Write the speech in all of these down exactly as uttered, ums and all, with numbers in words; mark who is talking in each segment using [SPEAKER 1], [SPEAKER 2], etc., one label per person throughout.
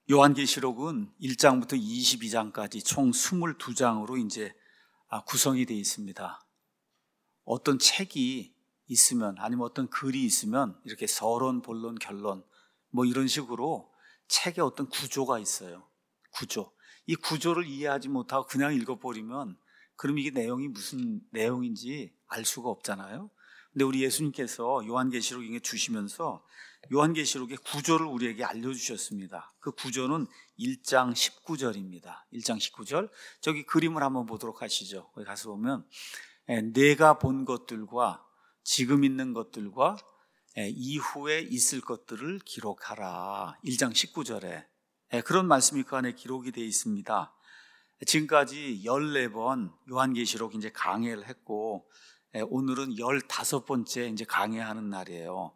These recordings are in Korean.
[SPEAKER 1] 요한계시록은 일 장부터 이십이 장까지 총 이십이 장으로 이제 구성이 되어 있습니다. 어떤 책이 있으면 아니면 어떤 글이 있으면 이렇게 서론, 본론, 결론 뭐 이런 식으로 책에 어떤 구조가 있어요. 구조. 이 구조를 이해하지 못하고 그냥 읽어버리면 그럼 이게 내용이 무슨 내용인지 알 수가 없잖아요. 근데 우리 예수님께서 요한계시록에 주시면서 요한계시록의 구조를 우리에게 알려주셨습니다. 그 구조는 일 장 십구 절입니다. 일 장 십구 절. 저기 그림을 한번 보도록 하시죠. 거기 가서 보면 내가 본 것들과 지금 있는 것들과 이후에 있을 것들을 기록하라. 일 장 십구 절에 그런 말씀이 그 안에 기록이 되어 있습니다. 지금까지 열네 번 요한계시록 이제 강해를 했고 오늘은 열다섯 번째 이제 강해하는 날이에요.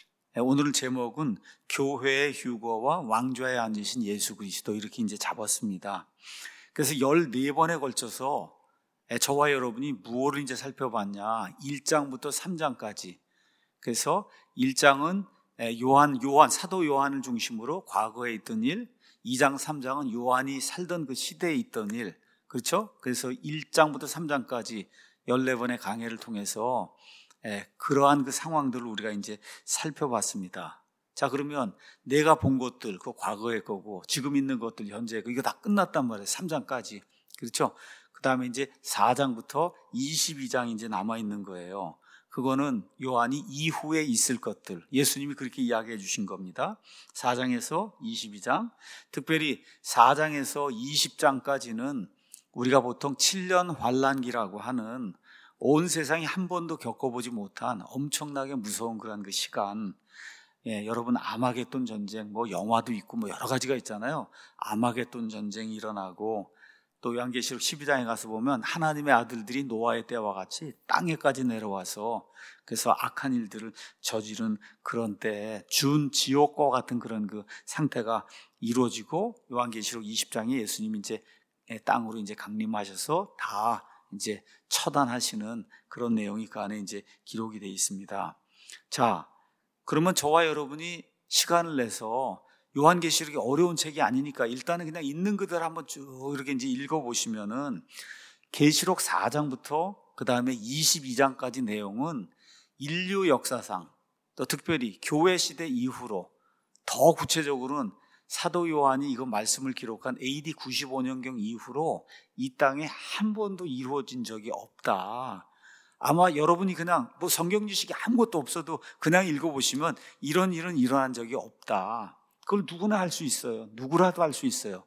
[SPEAKER 1] 오늘 제목은 교회의 휴거와 왕좌에 앉으신 예수 그리스도 이렇게 이제 잡았습니다. 그래서 열네 번에 걸쳐서 저와 여러분이 무엇을 이제 살펴봤냐? 일 장부터 삼 장까지. 그래서 일 장은 요한, 요한, 사도 요한을 중심으로 과거에 있던 일, 이 장, 삼 장은 요한이 살던 그 시대에 있던 일. 그렇죠? 그래서 일 장부터 삼 장까지 열네 번의 강해를 통해서 그러한 그 상황들을 우리가 이제 살펴봤습니다. 자, 그러면 내가 본 것들, 그 과거의 거고, 지금 있는 것들, 현재, 이거 다 끝났단 말이에요. 삼 장까지. 그렇죠? 그 다음에 이제 사 장부터 이십이 장이 이제 남아있는 거예요. 그거는 요한이 이후에 있을 것들. 예수님이 그렇게 이야기해 주신 겁니다. 사 장에서 이십이 장. 특별히 사 장에서 이십 장까지는 우리가 보통 칠 년 환란기라고 하는 온 세상이 한 번도 겪어보지 못한 엄청나게 무서운 그런 그 시간. 예, 여러분 아마겟돈 전쟁, 뭐 영화도 있고 뭐 여러 가지가 있잖아요. 아마겟돈 전쟁이 일어나고 또 요한계시록 십이 장에 가서 보면 하나님의 아들들이 노아의 때와 같이 땅에까지 내려와서 그래서 악한 일들을 저지른 그런 때에 준 지옥과 같은 그런 그 상태가 이루어지고 요한계시록 이십 장에 예수님이 이제 땅으로 이제 강림하셔서 다 이제 처단하시는 그런 내용이 그 안에 이제 기록이 되어 있습니다. 자, 그러면 저와 여러분이 시간을 내서 요한계시록이 어려운 책이 아니니까 일단은 그냥 있는 그대로 한번 쭉 이렇게 이제 읽어보시면은 계시록 사 장부터 그 다음에 이십이 장까지 내용은 인류 역사상 또 특별히 교회 시대 이후로 더 구체적으로는 사도 요한이 이거 말씀을 기록한 에이디 구십오 년경 이후로 이 땅에 한 번도 이루어진 적이 없다. 아마 여러분이 그냥 뭐 성경 지식이 아무것도 없어도 그냥 읽어보시면 이런 일은 일어난 적이 없다. 그걸 누구나 할 수 있어요. 누구라도 할 수 있어요.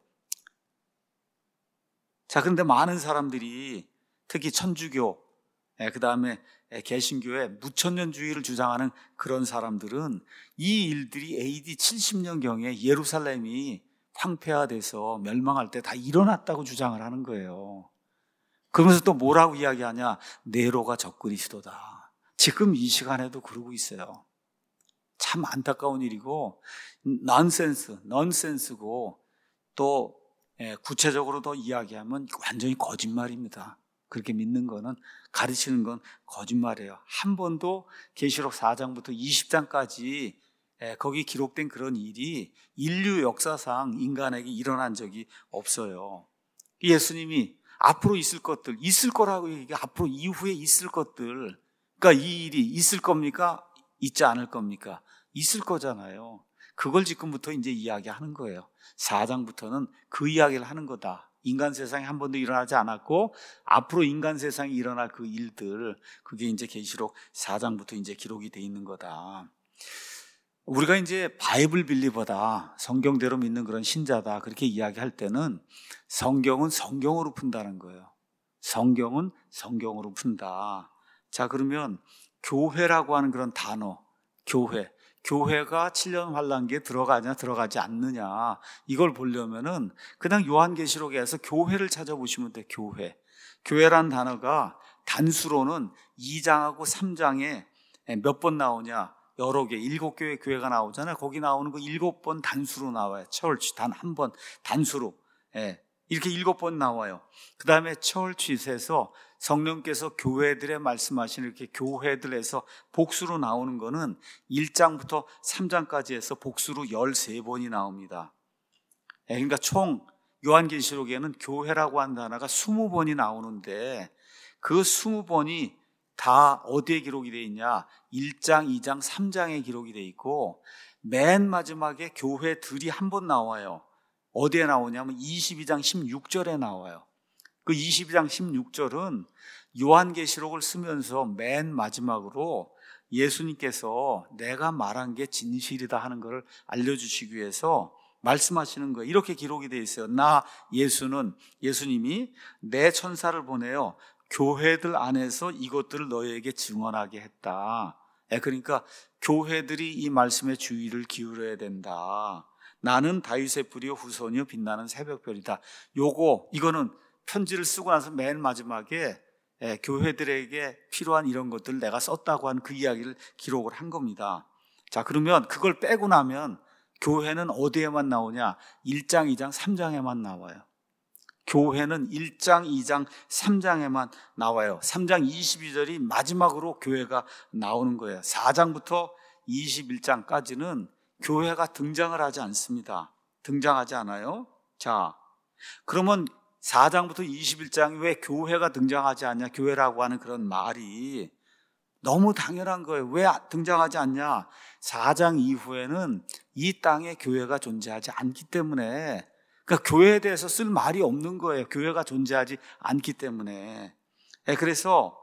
[SPEAKER 1] 자, 그런데 많은 사람들이 특히 천주교, 그 다음에 개신교의 무천년주의를 주장하는 그런 사람들은 이 일들이 에이디 칠십 년경에 예루살렘이 황폐화돼서 멸망할 때 다 일어났다고 주장을 하는 거예요. 그러면서 또 뭐라고 이야기하냐? 네로가 적그리스도다. 지금 이 시간에도 그러고 있어요. 참 안타까운 일이고 넌센스, 넌센스고 또 구체적으로 더 이야기하면 완전히 거짓말입니다. 그렇게 믿는 거는, 가르치는 건 거짓말이에요. 한 번도 계시록 사 장부터 이십 장까지 거기 기록된 그런 일이 인류 역사상 인간에게 일어난 적이 없어요. 예수님이 앞으로 있을 것들, 있을 거라고 얘기해. 앞으로 이후에 있을 것들. 그러니까 이 일이 있을 겁니까? 있지 않을 겁니까? 있을 거잖아요. 그걸 지금부터 이제 이야기하는 거예요. 사 장부터는 그 이야기를 하는 거다. 인간 세상에 한 번도 일어나지 않았고 앞으로 인간 세상에 일어날 그 일들, 그게 이제 계시록 사 장부터 이제 기록이 돼 있는 거다. 우리가 이제 바이블 빌리버다, 성경대로 믿는 그런 신자다, 그렇게 이야기할 때는 성경은 성경으로 푼다는 거예요. 성경은 성경으로 푼다. 자, 그러면 교회라고 하는 그런 단어, 교회, 교회가 칠 년 환란기에 들어가냐 들어가지 않느냐, 이걸 보려면은 그냥 요한계시록에서 교회를 찾아보시면 돼. 교회. 교회란 단어가 단수로는 이 장하고 삼 장에 몇 번 나오냐? 여러 개, 일곱 개의 교회가 나오잖아요. 거기 나오는 거 일곱 번 단수로 나와요. church, 단 한 번 단수로. 예, 이렇게 일곱 번 나와요. 그 다음에 church에서 성령께서 교회들에 말씀하시는 이렇게 교회들에서 복수로 나오는 거는 일 장부터 삼 장까지 해서 복수로 열세 번이 나옵니다. 예, 그러니까 총 요한계시록에는 교회라고 하는 단어가 스무 번이 나오는데 그 스무 번이 다 어디에 기록이 되어 있냐? 일 장, 이 장, 삼 장에 기록이 되어 있고 맨 마지막에 교회들이 한 번 나와요. 어디에 나오냐면 이십이 장 십육 절에 나와요. 그 이십이 장 십육 절은 요한계시록을 쓰면서 맨 마지막으로 예수님께서 내가 말한 게 진실이다 하는 것을 알려주시기 위해서 말씀하시는 거예요. 이렇게 기록이 되어 있어요. 나 예수는, 예수님이 내 천사를 보내어 교회들 안에서 이것들을 너희에게 증언하게 했다. 그러니까 교회들이 이 말씀에 주의를 기울여야 된다. 나는 다윗의 뿌리요 후손이요 빛나는 새벽별이다. 요거 이거는 편지를 쓰고 나서 맨 마지막에 예, 교회들에게 필요한 이런 것들을 내가 썼다고 한 그 이야기를 기록을 한 겁니다. 자, 그러면 그걸 빼고 나면 교회는 어디에만 나오냐? 일 장, 이 장, 삼 장에만 나와요. 교회는 일 장, 이 장, 삼 장에만 나와요. 삼 장 이십이 절이 마지막으로 교회가 나오는 거예요. 사 장부터 이십일 장까지는 교회가 등장을 하지 않습니다. 등장하지 않아요. 자, 그러면 사 장부터 이십일 장이 왜 교회가 등장하지 않냐? 교회라고 하는 그런 말이 너무 당연한 거예요. 왜 등장하지 않냐? 사 장 이후에는 이 땅에 교회가 존재하지 않기 때문에, 그러니까 교회에 대해서 쓸 말이 없는 거예요. 교회가 존재하지 않기 때문에. 그래서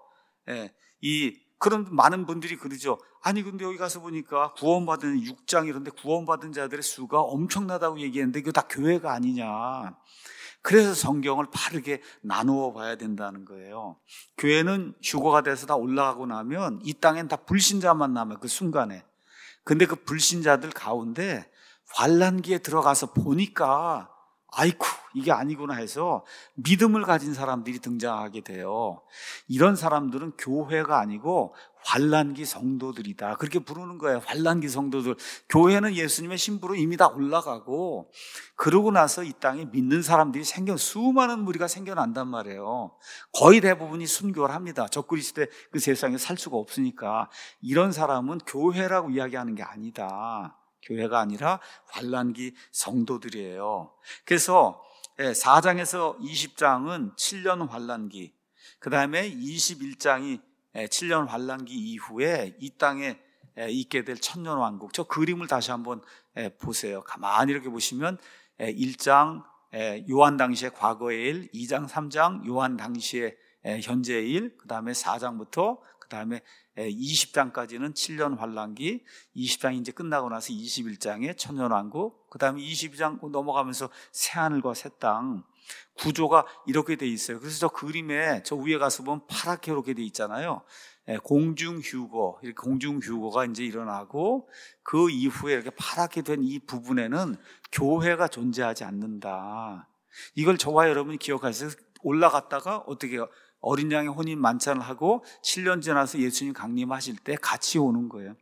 [SPEAKER 1] 이 그런 많은 분들이 그러죠. 아니 근데 여기 가서 보니까 구원받은 육 장 이런데 구원받은 자들의 수가 엄청나다고 얘기했는데 이거 다 교회가 아니냐. 그래서 성경을 바르게 나누어 봐야 된다는 거예요. 교회는 휴거가 돼서 다 올라가고 나면 이 땅엔 다 불신자만 남아요. 그 순간에. 근데 그 불신자들 가운데 환난기에 들어가서 보니까 아이쿠 이게 아니구나 해서 믿음을 가진 사람들이 등장하게 돼요. 이런 사람들은 교회가 아니고 환난기 성도들이다. 그렇게 부르는 거예요. 환난기 성도들. 교회는 예수님의 신부로 이미 다 올라가고 그러고 나서 이 땅에 믿는 사람들이 생겨 수많은 무리가 생겨난단 말이에요. 거의 대부분이 순교를 합니다. 적그리스도의 그 세상에 살 수가 없으니까. 이런 사람은 교회라고 이야기하는 게 아니다. 교회가 아니라 환난기 성도들이에요. 그래서 사 장에서 이십 장은 칠 년 환난기, 그 다음에 이십일 장이 칠 년 환난기 이후에 이 땅에 있게 될 천년 왕국. 저 그림을 다시 한번 보세요. 가만히 이렇게 보시면 일 장 요한 당시의 과거의 일, 이 장 삼 장 요한 당시의 현재의 일, 그 다음에 사 장부터 그 다음에 이십 장까지는 칠 년 환난기, 이십 장이 이제 끝나고 나서 이십일 장에 천년왕국, 그 다음에 이십이 장 넘어가면서 새하늘과 새 땅. 구조가 이렇게 돼 있어요. 그래서 저 그림에 저 위에 가서 보면 파랗게 이렇게 돼 있잖아요. 공중휴거, 이렇게 공중휴거가 이제 일어나고 그 이후에 이렇게 파랗게 된 이 부분에는 교회가 존재하지 않는다. 이걸 저와 여러분이 기억하세요. 올라갔다가 어떻게 해요? 어린 양의 혼인 만찬을 하고 칠 년 지나서 예수님 강림하실 때 같이 오는 거예요.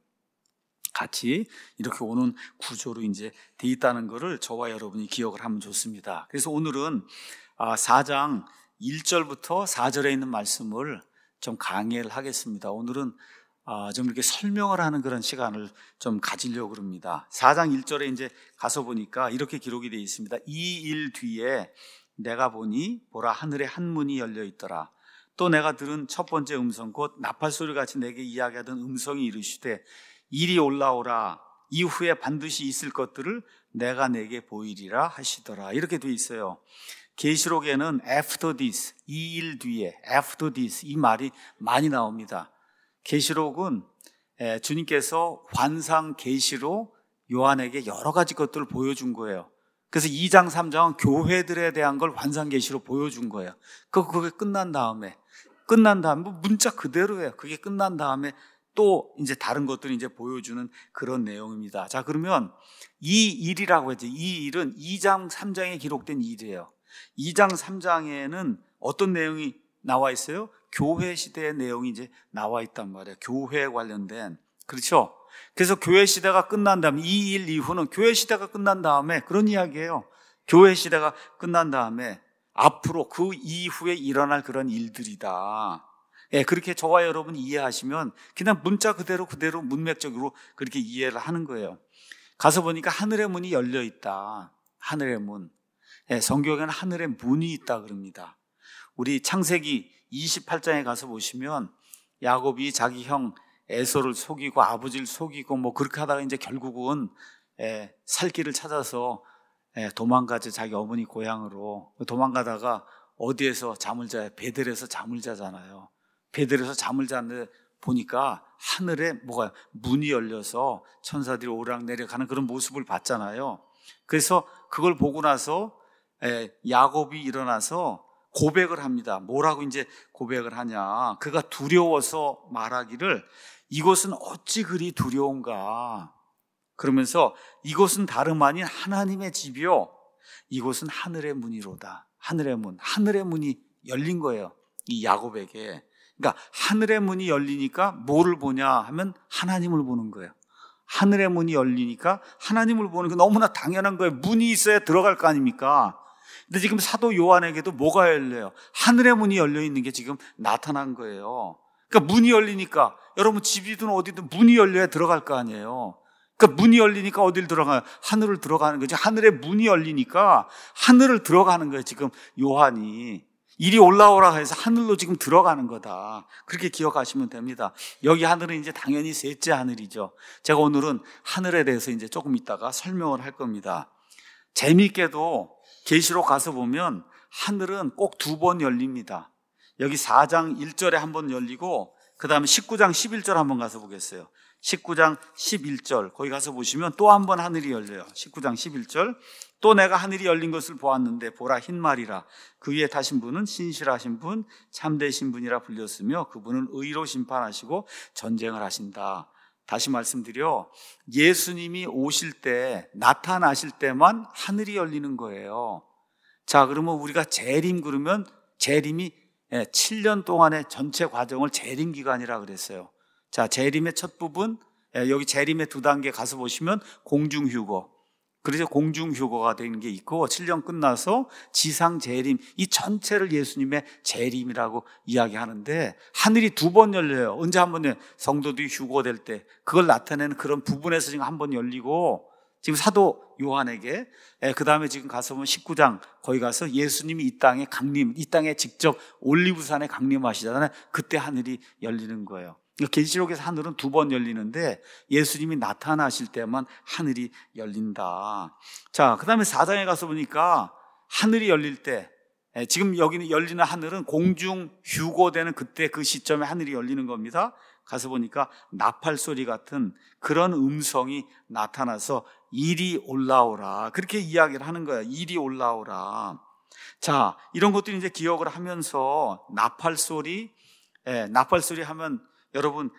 [SPEAKER 1] 같이 이렇게 오는 구조로 이제 돼 있다는 것을 저와 여러분이 기억을 하면 좋습니다. 그래서 오늘은 사 장 일 절부터 사 절에 있는 말씀을 좀 강의를 하겠습니다. 오늘은 좀 이렇게 설명을 하는 그런 시간을 좀 가지려고 합니다. 사 장 일 절에 이제 가서 보니까 이렇게 기록이 되어 있습니다. 이 일 뒤에 내가 보니 보라 하늘에 한 문이 열려 있더라. 또 내가 들은 첫 번째 음성 곧 나팔소리 같이 내게 이야기하던 음성이 이르시되 이리 올라오라. 이후에 반드시 있을 것들을 내가 내게 보이리라 하시더라. 이렇게 돼 있어요. 계시록에는 after this, 이 일 뒤에 after this 이 말이 많이 나옵니다. 계시록은 주님께서 환상 계시로 요한에게 여러 가지 것들을 보여준 거예요. 그래서 이 장 삼 장은 교회들에 대한 걸 환상 계시로 보여준 거예요. 그게 끝난 다음에 끝난 다음에 문자 그대로예요. 그게 끝난 다음에 또 이제 다른 것들을 이제 보여주는 그런 내용입니다. 자, 그러면 이 일이라고 했죠. 이 일은 이 장 삼 장에 기록된 일이에요. 이 장 삼 장에는 어떤 내용이 나와 있어요? 교회 시대의 내용이 이제 나와 있단 말이에요. 교회에 관련된. 그렇죠? 그래서 교회 시대가 끝난 다음에 이 일 이후는 교회 시대가 끝난 다음에 그런 이야기예요. 교회 시대가 끝난 다음에 앞으로 그 이후에 일어날 그런 일들이다. 예, 그렇게 저와 여러분이 이해하시면 그냥 문자 그대로 그대로 문맥적으로 그렇게 이해를 하는 거예요. 가서 보니까 하늘의 문이 열려 있다. 하늘의 문. 예, 성경에는 하늘의 문이 있다 그럽니다. 우리 창세기 이십팔 장에 가서 보시면 야곱이 자기 형 에서를 속이고 아버지를 속이고 뭐 그렇게 하다가 이제 결국은 예, 살 길을 찾아서 예, 도망가죠. 자기 어머니 고향으로. 도망가다가 어디에서 잠을 자요? 베델에서 잠을 자잖아요. 베델에서 잠을 자는데 보니까 하늘에 뭐가 문이 열려서 천사들이 오락내리락 하는 그런 모습을 봤잖아요. 그래서 그걸 보고 나서 예, 야곱이 일어나서 고백을 합니다. 뭐라고 이제 고백을 하냐? 그가 두려워서 말하기를 이곳은 어찌 그리 두려운가? 그러면서 이곳은 다름 아닌 하나님의 집이요, 이곳은 하늘의 문이로다. 하늘의 문, 하늘의 문이 열린 거예요, 이 야곱에게. 그러니까 하늘의 문이 열리니까 뭐를 보냐 하면 하나님을 보는 거예요. 하늘의 문이 열리니까 하나님을 보는 게 너무나 당연한 거예요. 문이 있어야 들어갈 거 아닙니까? 근데 지금 사도 요한에게도 뭐가 열려요? 하늘의 문이 열려 있는 게 지금 나타난 거예요. 그러니까 문이 열리니까 여러분 집이든 어디든 문이 열려야 들어갈 거 아니에요. 그러니까 문이 열리니까 어딜 들어가요? 하늘을 들어가는 거죠. 하늘의 문이 열리니까 하늘을 들어가는 거예요. 지금 요한이 이리 올라오라 해서 하늘로 지금 들어가는 거다. 그렇게 기억하시면 됩니다. 여기 하늘은 이제 당연히 셋째 하늘이죠. 제가 오늘은 하늘에 대해서 이제 조금 있다가 설명을 할 겁니다. 재미있게도 계시록 가서 보면 하늘은 꼭 두 번 열립니다. 여기 사 장 일 절에 한 번 열리고 그 다음에 십구 장 십일 절 한번 가서 보겠어요. 십구 장 십일 절 거기 가서 보시면 또 한 번 하늘이 열려요. 십구 장 십일 절 또 내가 하늘이 열린 것을 보았는데 보라 흰말이라 그 위에 타신 분은 신실하신 분 참되신 분이라 불렸으며 그분은 의로 심판하시고 전쟁을 하신다. 다시 말씀드려, 예수님이 오실 때 나타나실 때만 하늘이 열리는 거예요. 자, 그러면 우리가 재림 그러면 재림이 칠 년 동안의 전체 과정을 재림 기간이라 그랬어요. 자, 재림의 첫 부분, 여기 재림의 두 단계 가서 보시면 공중휴거, 그래서 공중휴거가 되는 게 있고 칠 년 끝나서 지상 재림, 이 전체를 예수님의 재림이라고 이야기하는데 하늘이 두 번 열려요. 언제 한 번요? 성도들이 휴거될 때 그걸 나타내는 그런 부분에서 지금 한 번 열리고, 지금 사도 요한에게 그 다음에 지금 가서 보면 십구 장 거기 가서 예수님이 이 땅에 강림, 이 땅에 직접 올리브산에 강림하시잖아요. 그때 하늘이 열리는 거예요. 계시록에서 하늘은 두 번 열리는데 예수님이 나타나실 때만 하늘이 열린다. 자, 그 다음에 사 장에 가서 보니까 하늘이 열릴 때, 지금 여기는 열리는 하늘은 공중 휴거되는 그때 그 시점에 하늘이 열리는 겁니다. 가서 보니까 나팔 소리 같은 그런 음성이 나타나서 이리 올라오라, 그렇게 이야기를 하는 거예요. 이리 올라오라. 자, 이런 것들이 이제 기억을 하면서 나팔 소리, 예, 나팔 소리 하면 여러분,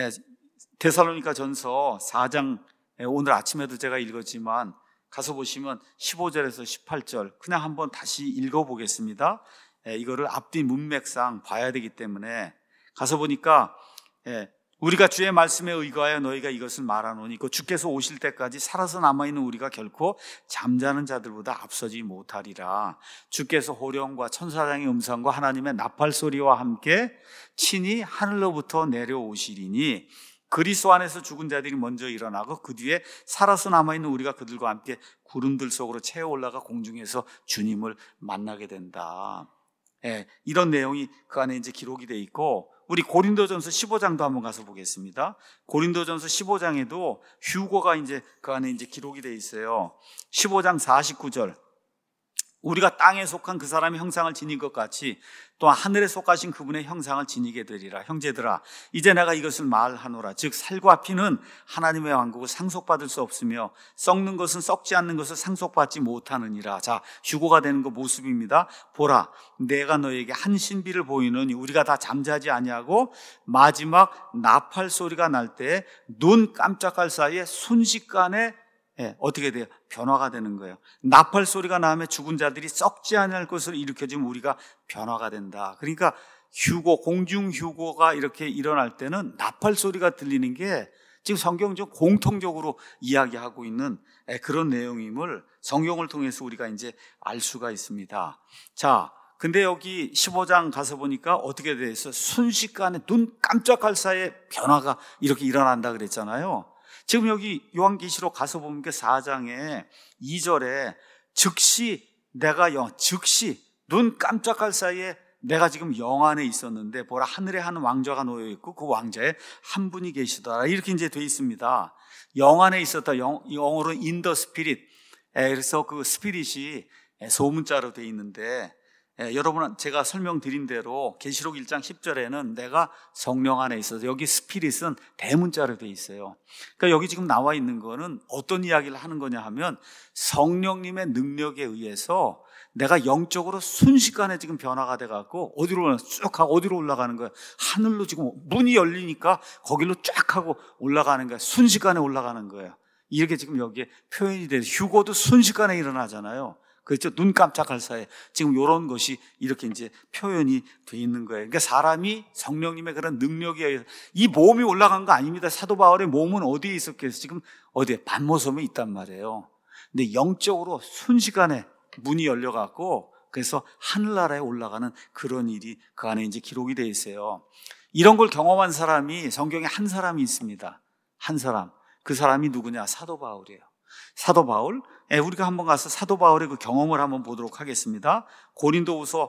[SPEAKER 1] 데살로니가 전서 사 장, 오늘 아침에도 제가 읽었지만 가서 보시면 십오 절에서 십팔 절 그냥 한번 다시 읽어보겠습니다. 이거를 앞뒤 문맥상 봐야 되기 때문에 가서 보니까 우리가 주의 말씀에 의거하여 너희가 이것을 말하노니 그 주께서 오실 때까지 살아서 남아있는 우리가 결코 잠자는 자들보다 앞서지 못하리라. 주께서 호령과 천사장의 음성과 하나님의 나팔 소리와 함께 친히 하늘로부터 내려오시리니 그리스도 안에서 죽은 자들이 먼저 일어나고 그 뒤에 살아서 남아있는 우리가 그들과 함께 구름들 속으로 채워 올라가 공중에서 주님을 만나게 된다. 예, 이런 내용이 그 안에 이제 기록이 돼 있고, 우리 고린도전서 십오 장도 한번 가서 보겠습니다. 고린도전서 십오 장에도 휴거가 이제 그 안에 이제 기록이 돼 있어요. 십오 장 사십구 절 우리가 땅에 속한 그 사람의 형상을 지닌 것 같이 또 하늘에 속하신 그분의 형상을 지니게 되리라. 형제들아, 이제 내가 이것을 말하노라. 즉 살과 피는 하나님의 왕국을 상속받을 수 없으며 썩는 것은 썩지 않는 것을 상속받지 못하느니라. 자, 휴거가 되는 그 모습입니다. 보라, 내가 너에게 한 신비를 보이느니 우리가 다 잠자지 아니하고 마지막 나팔 소리가 날 때 눈 깜짝할 사이에 순식간에 예, 어떻게 돼요? 변화가 되는 거예요. 나팔 소리가 나면 죽은 자들이 썩지 않을 것을 일으켜주면 우리가 변화가 된다. 그러니까 휴거, 공중 휴거가 이렇게 일어날 때는 나팔 소리가 들리는 게 지금 성경적 공통적으로 이야기하고 있는 그런 내용임을 성경을 통해서 우리가 이제 알 수가 있습니다. 자, 근데 여기 십오 장 가서 보니까 어떻게 돼 있어? 순식간에 눈 깜짝할 사이에 변화가 이렇게 일어난다 그랬잖아요. 지금 여기 요한계시록 가서 보면 사 장에 이 절에 즉시 내가 영, 즉시 눈 깜짝할 사이에 내가 지금 영 안에 있었는데 보라 하늘에 한 왕좌가 놓여 있고 그 왕좌에 한 분이 계시더라. 이렇게 이제 돼 있습니다. 영 안에 있었다. 영, 영어로는 in the spirit. 에, 그래서 그 스피릿이 소문자로 돼 있는데, 에, 여러분 제가 설명드린 대로 계시록 일 장 십 절에는 내가 성령 안에 있어서 여기 스피릿은 대문자로 돼 있어요. 그러니까 여기 지금 나와 있는 거는 어떤 이야기를 하는 거냐 하면 성령님의 능력에 의해서 내가 영적으로 순식간에 지금 변화가 돼갖고 어디로 쭉 하고 어디로 올라가는 거야. 하늘로 지금 문이 열리니까 거기로 쫙 하고 올라가는 거야. 순식간에 올라가는 거예요. 이렇게 지금 여기에 표현이 돼서 휴거도 순식간에 일어나잖아요. 그렇죠? 눈 깜짝할 사이에 지금 이런 것이 이렇게 이제 표현이 돼 있는 거예요. 그러니까 사람이 성령님의 그런 능력에 의해서 이 몸이 올라간 거 아닙니다. 사도 바울의 몸은 어디에 있었겠어요? 지금 어디에? 반모섬에 있단 말이에요. 근데 영적으로 순식간에 문이 열려갖고 그래서 하늘나라에 올라가는 그런 일이 그 안에 이제 기록이 되어 있어요. 이런 걸 경험한 사람이 성경에 한 사람이 있습니다. 한 사람. 그 사람이 누구냐? 사도 바울이에요. 사도 바울. 예, 우리가 한번 가서 사도 바울의 그 경험을 한번 보도록 하겠습니다. 고린도후서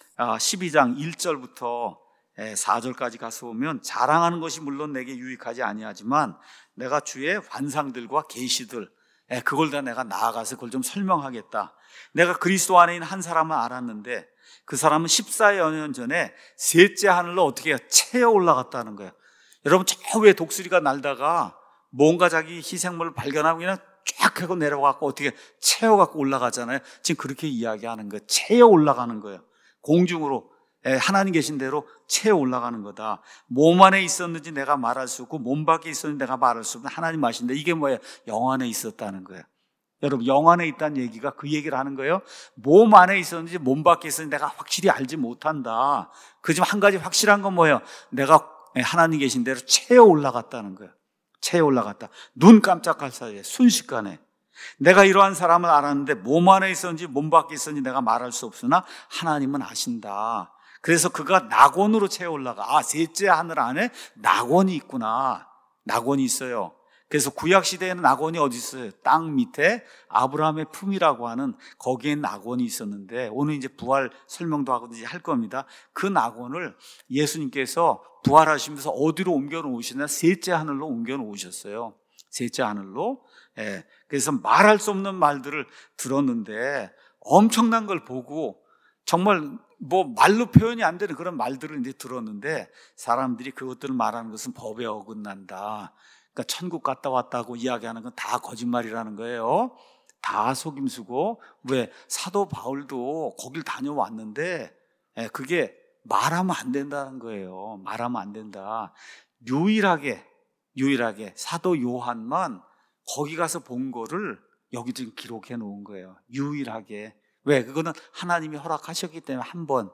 [SPEAKER 1] 십이 장 일 절부터 사 절까지 가서 보면 자랑하는 것이 물론 내게 유익하지 아니하지만 내가 주의 환상들과 계시들 그걸 다 내가 나아가서 그걸 좀 설명하겠다. 내가 그리스도 안에 있는 한 사람을 알았는데 그 사람은 십사여 년 전에 셋째 하늘로 어떻게 채어 올라갔다는 거예요. 여러분 저 위에 독수리가 날다가 뭔가 자기 희생물을 발견하고 그냥 쫙 하고 내려가고 어떻게 채워갖고 올라가잖아요. 지금 그렇게 이야기하는 거예요. 채어 올라가는 거예요. 공중으로 하나님 계신 대로 채어 올라가는 거다. 몸 안에 있었는지 내가 말할 수 없고 몸 밖에 있었는지 내가 말할 수 없는 하나님 아신데 이게 뭐예요? 영 안에 있었다는 거예요. 여러분 영 안에 있다는 얘기가 그 얘기를 하는 거예요. 몸 안에 있었는지 몸 밖에 있었는지 내가 확실히 알지 못한다. 그지만 한 가지 확실한 건 뭐예요? 내가 하나님 계신 대로 채어 올라갔다는 거예요. 채어 올라갔다. 눈 깜짝할 사이에 순식간에. 내가 이러한 사람을 알았는데 몸 안에 있었는지 몸 밖에 있었는지 내가 말할 수 없으나 하나님은 아신다. 그래서 그가 낙원으로 채어 올라가. 아, 셋째 하늘 안에 낙원이 있구나. 낙원이 있어요. 그래서 구약시대에는 낙원이 어디 있어요? 땅 밑에 아브라함의 품이라고 하는 거기에 낙원이 있었는데 오늘 이제 부활 설명도 하고 이제 할 겁니다. 그 낙원을 예수님께서 부활하시면서 어디로 옮겨 놓으시나? 셋째 하늘로 옮겨 놓으셨어요. 셋째 하늘로. 예. 그래서 말할 수 없는 말들을 들었는데 엄청난 걸 보고 정말 뭐 말로 표현이 안 되는 그런 말들을 이제 들었는데 사람들이 그것들을 말하는 것은 법에 어긋난다. 그러니까 천국 갔다 왔다고 이야기하는 건 다 거짓말이라는 거예요. 다 속임수고. 왜? 사도 바울도 거길 다녀왔는데 그게 말하면 안 된다는 거예요. 말하면 안 된다. 유일하게 유일하게 사도 요한만 거기 가서 본 거를 여기 지금 기록해 놓은 거예요. 유일하게. 왜? 그거는 하나님이 허락하셨기 때문에 한 번.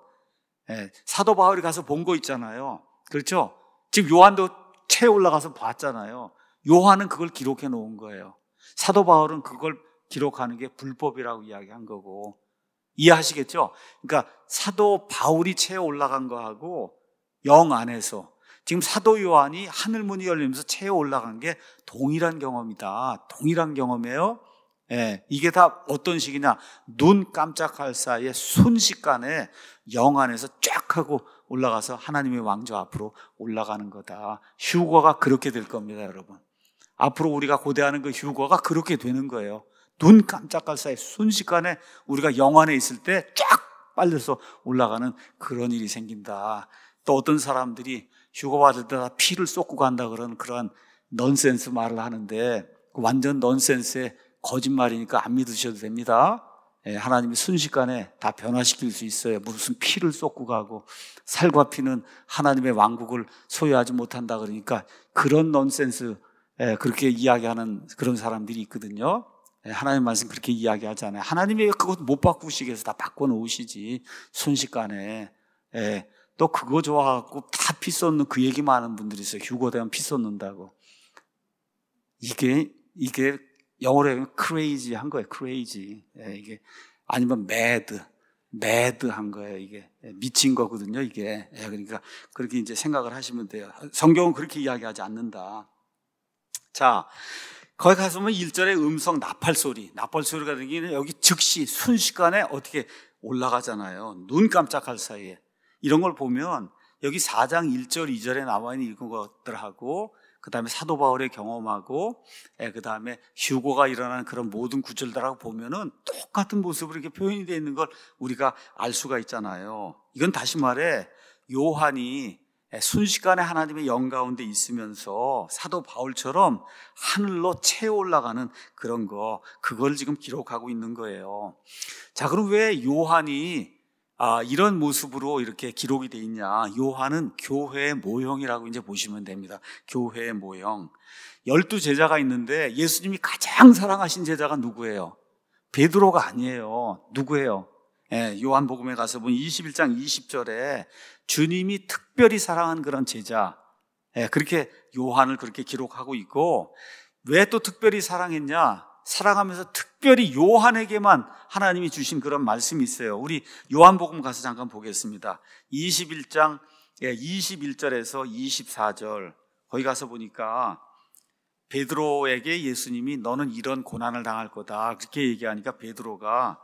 [SPEAKER 1] 사도 바울이 가서 본 거 있잖아요. 그렇죠? 지금 요한도 채 올라가서 봤잖아요. 요한은 그걸 기록해 놓은 거예요. 사도 바울은 그걸 기록하는 게 불법이라고 이야기한 거고. 이해하시겠죠? 그러니까 사도 바울이 채 올라간 거하고 영 안에서 지금 사도 요한이 하늘문이 열리면서 채 올라간 게 동일한 경험이다. 동일한 경험이에요. 예, 이게 다 어떤 식이냐? 눈 깜짝할 사이에 순식간에 영 안에서 쫙 하고 올라가서 하나님의 왕좌 앞으로 올라가는 거다. 휴거가 그렇게 될 겁니다, 여러분. 앞으로 우리가 고대하는 그 휴거가 그렇게 되는 거예요. 눈 깜짝할 사이 순식간에 우리가 영 안에 있을 때 쫙 빨려서 올라가는 그런 일이 생긴다. 또 어떤 사람들이 휴거 받을 때 다 피를 쏟고 간다 그런 그런 넌센스 말을 하는데 완전 넌센스의 거짓말이니까 안 믿으셔도 됩니다. 예, 하나님이 순식간에 다 변화시킬 수 있어요. 무슨 피를 쏟고 가고 살과 피는 하나님의 왕국을 소유하지 못한다 그러니까 그런 넌센스 예, 그렇게 이야기하는 그런 사람들이 있거든요. 예, 하나님 말씀 그렇게 이야기하잖아요. 하나님이 그것 못 바꾸시게 해서 다 바꿔놓으시지 순식간에. 예, 또 그거 좋아하고 다 피 쏟는 그 얘기만 하는 분들이 있어요. 휴거되면 피 쏟는다고. 이게 이게 영어로 하면 crazy 한 거예요. crazy. 예, 이게 아니면 mad, mad 한 거예요. 이게 미친 거거든요. 이게 예, 그러니까 그렇게 이제 생각을 하시면 돼요. 성경은 그렇게 이야기하지 않는다. 자, 거기 가서 보면 일 절에 음성 나팔 소리, 나팔 소리가 들리기는 여기 즉시 순식간에 어떻게 올라가잖아요. 눈 깜짝할 사이에. 이런 걸 보면 여기 사 장 일 절, 이 절에 나와 있는 이런 것들하고 그 다음에 사도 바울의 경험하고 그 다음에 휴고가 일어나는 그런 모든 구절들하고 보면은 똑같은 모습으로 이렇게 표현이 되어 있는 걸 우리가 알 수가 있잖아요. 이건 다시 말해 요한이 순식간에 하나님의 영 가운데 있으면서 사도 바울처럼 하늘로 채워 올라가는 그런 거, 그걸 지금 기록하고 있는 거예요. 자, 그럼 왜 요한이 아, 이런 모습으로 이렇게 기록이 돼 있냐? 요한은 교회의 모형이라고 이제 보시면 됩니다. 교회의 모형. 열두 제자가 있는데 예수님이 가장 사랑하신 제자가 누구예요? 베드로가 아니에요. 누구예요? 예, 요한복음에 가서 보면 이십일 장 이십 절에 주님이 특별히 사랑한 그런 제자, 예, 그렇게 요한을 그렇게 기록하고 있고, 왜 또 특별히 사랑했냐? 사랑하면서 특별히 요한에게만 하나님이 주신 그런 말씀이 있어요. 우리 요한복음 가서 잠깐 보겠습니다. 이십일 장 이십일 절에서 이십사 절, 거기 가서 보니까 베드로에게 예수님이 너는 이런 고난을 당할 거다 그렇게 얘기하니까 베드로가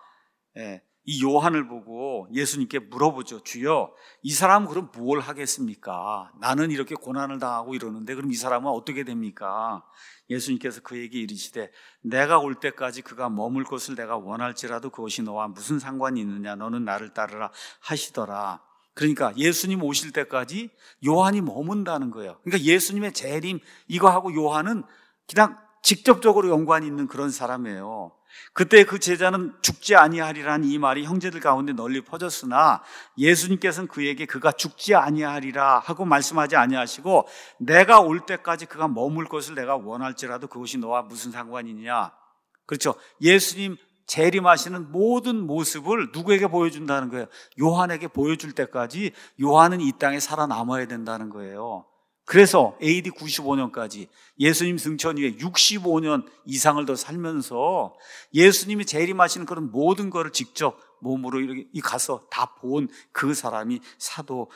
[SPEAKER 1] 이 요한을 보고 예수님께 물어보죠. 주여, 이 사람은 그럼 뭘 하겠습니까? 나는 이렇게 고난을 당하고 이러는데 그럼 이 사람은 어떻게 됩니까? 예수님께서 그에게 이르시되 내가 올 때까지 그가 머물 것을 내가 원할지라도 그것이 너와 무슨 상관이 있느냐? 너는 나를 따르라 하시더라. 그러니까 예수님 오실 때까지 요한이 머문다는 거예요. 그러니까 예수님의 재림 이거하고 요한은 그냥 직접적으로 연관이 있는 그런 사람이에요. 그때 그 제자는 죽지 아니하리라는 이 말이 형제들 가운데 널리 퍼졌으나 예수님께서는 그에게 그가 죽지 아니하리라 하고 말씀하지 아니하시고 내가 올 때까지 그가 머물 것을 내가 원할지라도 그것이 너와 무슨 상관이냐. 그렇죠. 예수님 재림하시는 모든 모습을 누구에게 보여준다는 거예요? 요한에게 보여줄 때까지 요한은 이 땅에 살아남아야 된다는 거예요. 그래서 에이디 구십오 년까지 예수님 승천 이후에 육십오 년 이상을 더 살면서 예수님이 재림하시는 그런 모든 것을 직접 몸으로 이렇게 가서 다 본 그 사람이 사도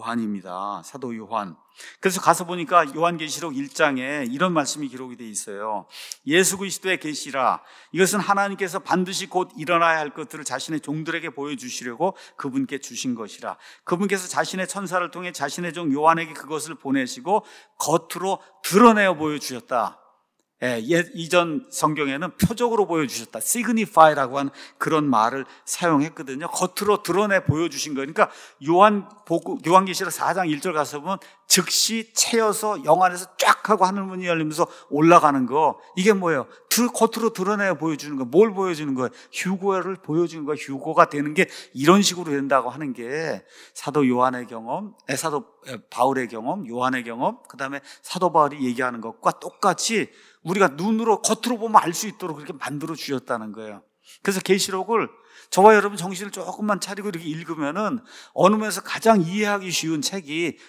[SPEAKER 1] 요한입니다. 사도 요한. 그래서 가서 보니까 요한계시록 일 장에 이런 말씀이 기록이 되어 있어요. 예수 그리스도의 계시라. 이것은 하나님께서 반드시 곧 일어나야 할 것들을 자신의 종들에게 보여주시려고 그분께 주신 것이라. 그분께서 자신의 천사를 통해 자신의 종 요한에게 그것을 보내시고 겉으로 드러내어 보여주셨다. 예, 이전 성경에는 표적으로 보여주셨다. signify라고 하는 그런 말을 사용했거든요. 겉으로 드러내 보여주신 거니까 요한 요한계시록 사 장 일 절 가서 보면 즉시 채여서 영 안에서 쫙 하고 하늘 문이 열리면서 올라가는 거, 이게 뭐예요? 겉으로 드러내 보여주는 거. 뭘 보여주는 거예요? 휴고를 보여주는 거예요. 휴고가 되는 게 이런 식으로 된다고 하는 게 사도 요한의 경험, 사도 바울의 경험, 요한의 경험, 그 다음에 사도 바울이 얘기하는 것과 똑같이 우리가 눈으로 겉으로 보면 알 수 있도록 그렇게 만들어 주셨다는 거예요. 그래서 계시록을 저와 여러분 정신을 조금만 차리고 이렇게 읽으면은 어느 면에서 가장 이해하기 쉬운 책이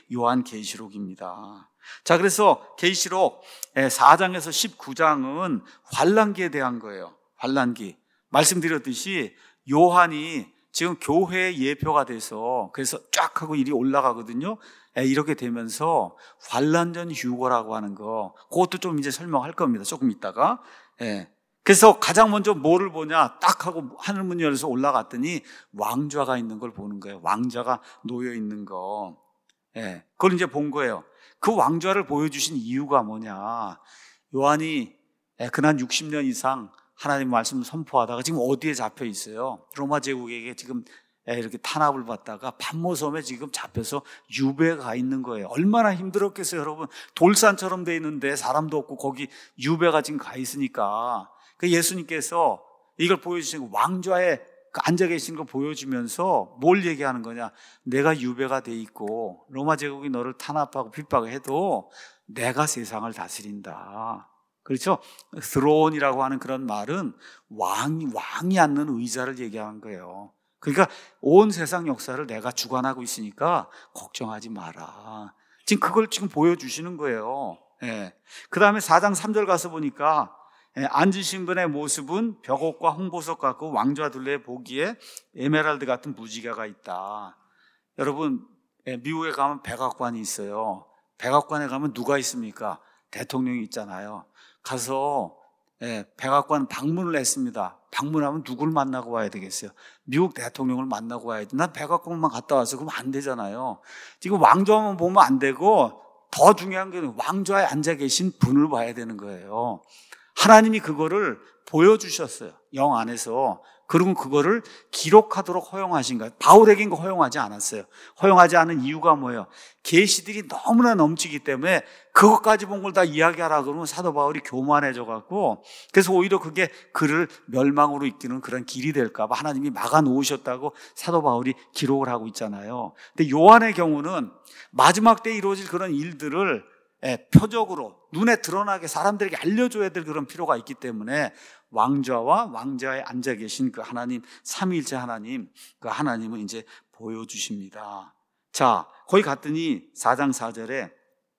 [SPEAKER 1] 요한계시록입니다. 자, 그래서 계시록 사 장에서 십구 장은 환난기에 대한 거예요. 환난기. 말씀드렸듯이 요한이 지금 교회의 예표가 돼서 그래서 쫙 하고 일이 올라가거든요. 이렇게 되면서 환난전 휴거라고 하는 거, 그것도 좀 이제 설명할 겁니다. 조금 있다가. 예. 그래서 가장 먼저 뭐를 보냐, 딱 하고 하늘문 열어서 올라갔더니 왕좌가 있는 걸 보는 거예요. 왕좌가 놓여 있는 거. 예. 그걸 이제 본 거예요. 그 왕좌를 보여주신 이유가 뭐냐. 요한이 그난 육십 년 이상 하나님 말씀을 선포하다가 지금 어디에 잡혀 있어요? 로마 제국에게 지금 이렇게 탄압을 받다가 pat모섬에 지금 잡혀서 유배에 가 있는 거예요. 얼마나 힘들었겠어요, 여러분. 돌산처럼 돼 있는데 사람도 없고 거기 유배가 지금 가 있으니까. 그 예수님께서 이걸 보여주시고 왕좌에 앉아 계신 거 보여주면서 뭘 얘기하는 거냐. 내가 유배가 돼 있고 로마 제국이 너를 탄압하고 핍박해도 내가 세상을 다스린다. 그렇죠? 스론이라고 하는 그런 말은 왕이, 왕이 앉는 의자를 얘기하는 거예요. 그러니까 온 세상 역사를 내가 주관하고 있으니까 걱정하지 마라. 지금 그걸 지금 보여주시는 거예요. 예. 그 다음에 사 장 삼 절 가서 보니까 예, 앉으신 분의 모습은 벽옥과 홍보석 같고 왕좌 둘레에 보기에 에메랄드 같은 무지개가 있다. 여러분, 예, 미국에 가면 백악관이 있어요. 백악관에 가면 누가 있습니까? 대통령이 있잖아요. 가서 예, 백악관 방문을 했습니다. 방문하면 누굴 만나고 와야 되겠어요? 미국 대통령을 만나고 와야 돼. 난 백악관만 갔다 와서 그러면 안 되잖아요. 지금 왕좌만 보면 안 되고 더 중요한 게 왕좌에 앉아 계신 분을 봐야 되는 거예요. 하나님이 그거를 보여주셨어요. 영 안에서. 그리고 그거를 기록하도록 허용하신 거예요. 바울에겐 허용하지 않았어요. 허용하지 않은 이유가 뭐예요? 계시들이 너무나 넘치기 때문에 그것까지 본 걸 다 이야기하라 그러면 사도 바울이 교만해져 갖고, 그래서 오히려 그게 그를 멸망으로 이끄는 그런 길이 될까 봐 하나님이 막아 놓으셨다고 사도 바울이 기록을 하고 있잖아요. 근데 요한의 경우는 마지막 때 이루어질 그런 일들을 표적으로 눈에 드러나게 사람들에게 알려줘야 될 그런 필요가 있기 때문에 왕좌와 왕좌에 앉아 계신 그 하나님, 삼위일체 하나님, 그 하나님을 이제 보여주십니다. 자, 거기 갔더니 사 장 사 절에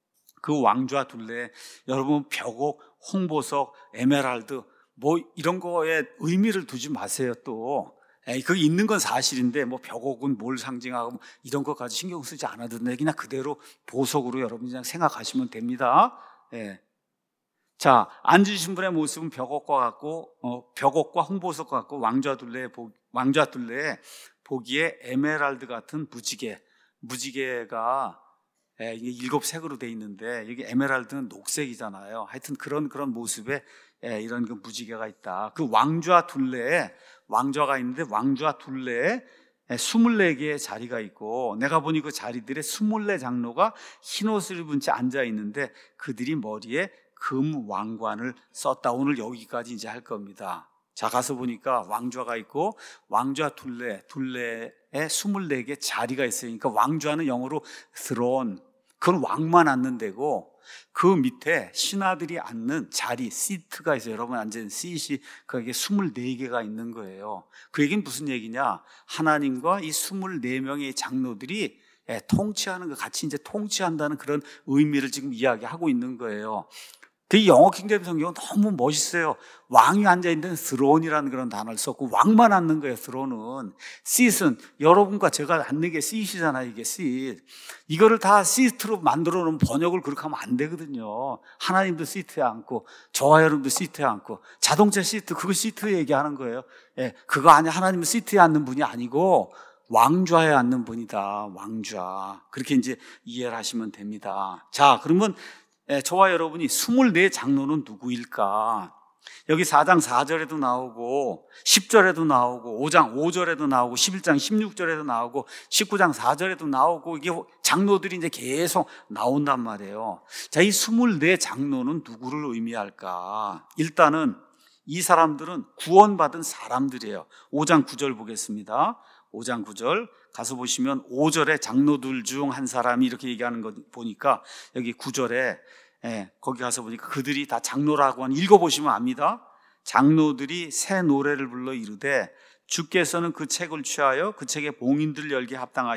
[SPEAKER 1] 그 왕좌 둘레에 여러분 벽옥, 홍보석, 에메랄드 뭐 이런 거에 의미를 두지 마세요. 또 에이, 거기 있는 건 사실인데 뭐 벽옥은 뭘 상징하고 뭐 이런 것까지 신경 쓰지 않아도 돼. 그냥 그대로 보석으로 여러분 그냥 생각하시면 됩니다. 예. 자, 앉으신 분의 모습은 벽옥과 같고, 어, 벽옥과 홍보석 같고, 왕좌 둘레에, 왕좌 둘레에 보기에 에메랄드 같은 무지개, 무지개가 예, 이게 일곱 색으로 돼 있는데, 여기 에메랄드는 녹색이잖아요. 하여튼 그런, 그런 모습에 예, 이런 그 무지개가 있다. 그 왕좌 둘레에, 왕좌가 있는데, 왕좌 둘레에 스물네 개의 자리가 있고, 내가 보니 그 자리들의 스물네 장로가 흰옷을 입은 채 앉아 있는데, 그들이 머리에 금 왕관을 썼다. 오늘 여기까지 이제 할 겁니다. 자, 가서 보니까 왕좌가 있고 왕좌 둘레, 둘레에 스물네 개 자리가 있으니까 왕좌는 영어로 throne, 그건 왕만 앉는 데고 그 밑에 신하들이 앉는 자리, 시트가 있어요. 여러분 앉은 시트이 거기에 스물네 개가 있는 거예요. 그 얘기는 무슨 얘기냐? 하나님과 이 스물네 명의 장로들이 통치하는 거, 같이 이제 통치한다는 그런 의미를 지금 이야기하고 있는 거예요. 그 영어 킹제임 성경은 너무 멋있어요. 왕이 앉아있는 스론이라는 그런 단어를 썼고, 왕만 앉는 거예요, 스론은. 시트는 여러분과 제가 앉는 게 시트잖아요, 이게 시트. 이거를 다 시트로 만들어 놓은 번역을 그렇게 하면 안 되거든요. 하나님도 시트에 앉고, 저와 여러분도 시트에 앉고, 자동차 시트, 그거 시트 얘기하는 거예요. 예, 그거 아니야. 하나님은 시트에 앉는 분이 아니고, 왕좌에 앉는 분이다, 왕좌. 그렇게 이제 이해를 하시면 됩니다. 자, 그러면 예, 저와 여러분이 스물네 장로는 누구일까? 여기 사 장 사 절에도 나오고 십 절에도 나오고 오 장 오 절에도 나오고 십일 장 십육 절에도 나오고 십구 장 사 절에도 나오고 이게 장로들이 이제 계속 나온단 말이에요. 자, 이 스물네 장로는 누구를 의미할까? 일단은 이 사람들은 구원받은 사람들이에요. 오 장 구 절 보겠습니다. 오 장 구 절 가서 보시면 오 절에 장로들 중 한 사람이 이렇게 얘기하는 거 보니까 여기 구 절에 예, 거기 가서 보니까 그들이 다 장로라고 하는, 읽어보시면 압니다. 장로들이 새 노래를 불러 이르되 주께서는 그 책을 취하여 그 책에 봉인들 열기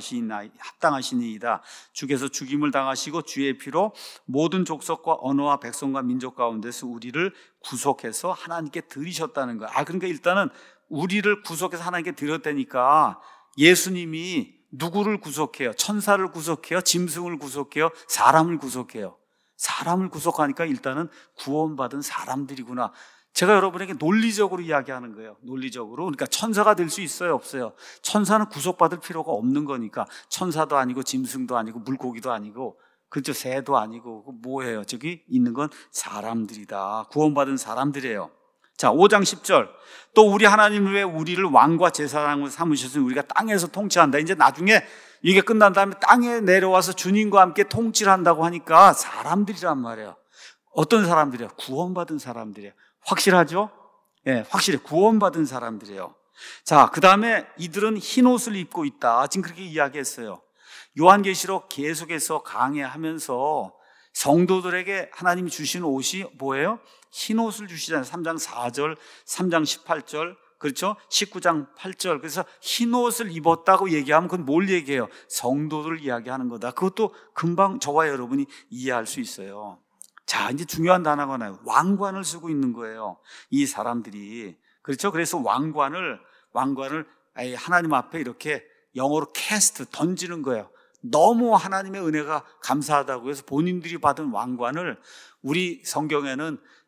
[SPEAKER 1] 합당하시니이다. 주께서 죽임을 당하시고 주의 피로 모든 족속과 언어와 백성과 민족 가운데서 우리를 구속해서 하나님께 드리셨다는 거야. 아, 그러니까 일단은 우리를 구속해서 하나님께 드렸다니까 예수님이 누구를 구속해요? 천사를 구속해요? 짐승을 구속해요? 사람을 구속해요? 사람을 구속하니까 일단은 구원받은 사람들이구나. 제가 여러분에게 논리적으로 이야기하는 거예요. 논리적으로. 그러니까 천사가 될 수 있어요, 없어요? 천사는 구속받을 필요가 없는 거니까. 천사도 아니고 짐승도 아니고 물고기도 아니고, 그렇죠, 새도 아니고 뭐예요? 저기 있는 건 사람들이다. 구원받은 사람들이에요. 자, 오 장 십 절. 또 우리 하나님 왜 우리를 왕과 제사장으로 삼으셨으니 우리가 땅에서 통치한다. 이제 나중에 이게 끝난 다음에 땅에 내려와서 주님과 함께 통치를 한다고 하니까 사람들이란 말이에요. 어떤 사람들이에요? 구원받은 사람들이에요. 확실하죠? 예, 네, 확실해. 구원받은 사람들이에요. 자, 그 다음에 이들은 흰 옷을 입고 있다. 지금 그렇게 이야기했어요. 요한계시록 계속해서 강해하면서 성도들에게 하나님이 주시는 옷이 뭐예요? 흰 옷을 주시잖아요. 삼 장 사 절, 삼 장 십팔 절, 그렇죠? 십구 장 팔 절. 그래서 흰 옷을 입었다고 얘기하면 그건 뭘 얘기해요? 성도들을 이야기하는 거다. 그것도 금방 저와 여러분이 이해할 수 있어요. 자, 이제 중요한 단어가 나요. 왕관을 쓰고 있는 거예요, 이 사람들이. 그렇죠? 그래서 왕관을, 왕관을 하나님 앞에 이렇게 영어로 캐스트, 던지는 거예요. 너무 하나님의 은혜가 감사하다고 해서 본인들이 받은 왕관을, 우리 성경에는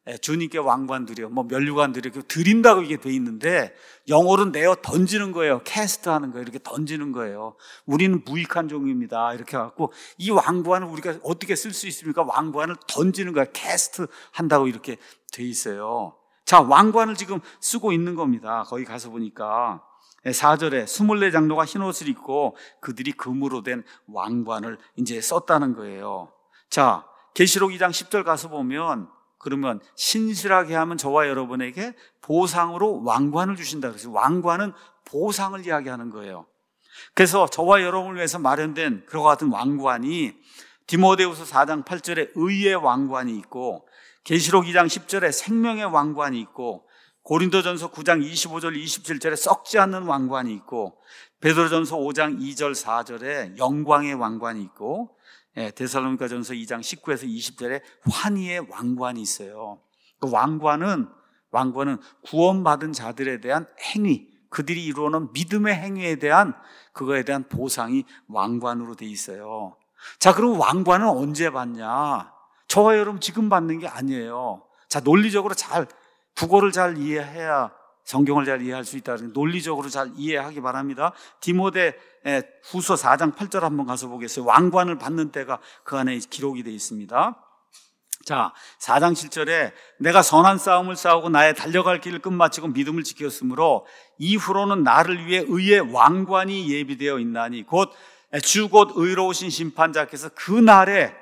[SPEAKER 1] 주님께 왕관 드려, 뭐 면류관 드려, 드린다고 이게 돼 있는데 영어로는 내어 던지는 거예요. 캐스트 하는 거예요. 이렇게 던지는 거예요. 우리는 무익한 종입니다. 이렇게 해갖고 이 왕관을 우리가 어떻게 쓸 수 있습니까? 왕관을 던지는 거야. 캐스트 한다고 이렇게 돼 있어요. 자, 왕관을 지금 쓰고 있는 겁니다. 거기 가서 보니까 사 절에 이십사 장로가 흰 옷을 입고 그들이 금으로 된 왕관을 이제 썼다는 거예요. 자, 계시록 이 장 십 절 가서 보면 그러면 신실하게 하면 저와 여러분에게 보상으로 왕관을 주신다. 그래서 왕관은 보상을 이야기하는 거예요. 그래서 저와 여러분을 위해서 마련된 그와 같은 왕관이 디모데후서 사 장 팔 절에 의의 왕관이 있고 계시록 이 장 십 절에 생명의 왕관이 있고 고린도전서 구 장 이십오 절 이십칠 절에 썩지 않는 왕관이 있고 베드로전서 오 장 이 절 사 절에 영광의 왕관이 있고 데살로니가전서 이 장 십구에서 이십 절에 환희의 왕관이 있어요. 그 왕관은 왕관은 구원받은 자들에 대한 행위, 그들이 이루어놓은 믿음의 행위에 대한 그거에 대한 보상이 왕관으로 돼 있어요. 자, 그럼 왕관은 언제 받냐? 저와 여러분 지금 받는 게 아니에요. 자, 논리적으로 잘 국어를 잘 이해해야 성경을 잘 이해할 수 있다. 논리적으로 잘 이해하기 바랍니다. 디모데 후서 사 장 팔 절 한번 가서 보겠어요. 왕관을 받는 때가 그 안에 기록이 되어 있습니다. 자, 사 장 칠 절에 내가 선한 싸움을 싸우고 나의 달려갈 길을 끝마치고 믿음을 지켰으므로 이후로는 나를 위해 의의 왕관이 예비되어 있나니 곧 주 곧 의로우신 심판자께서 그 날에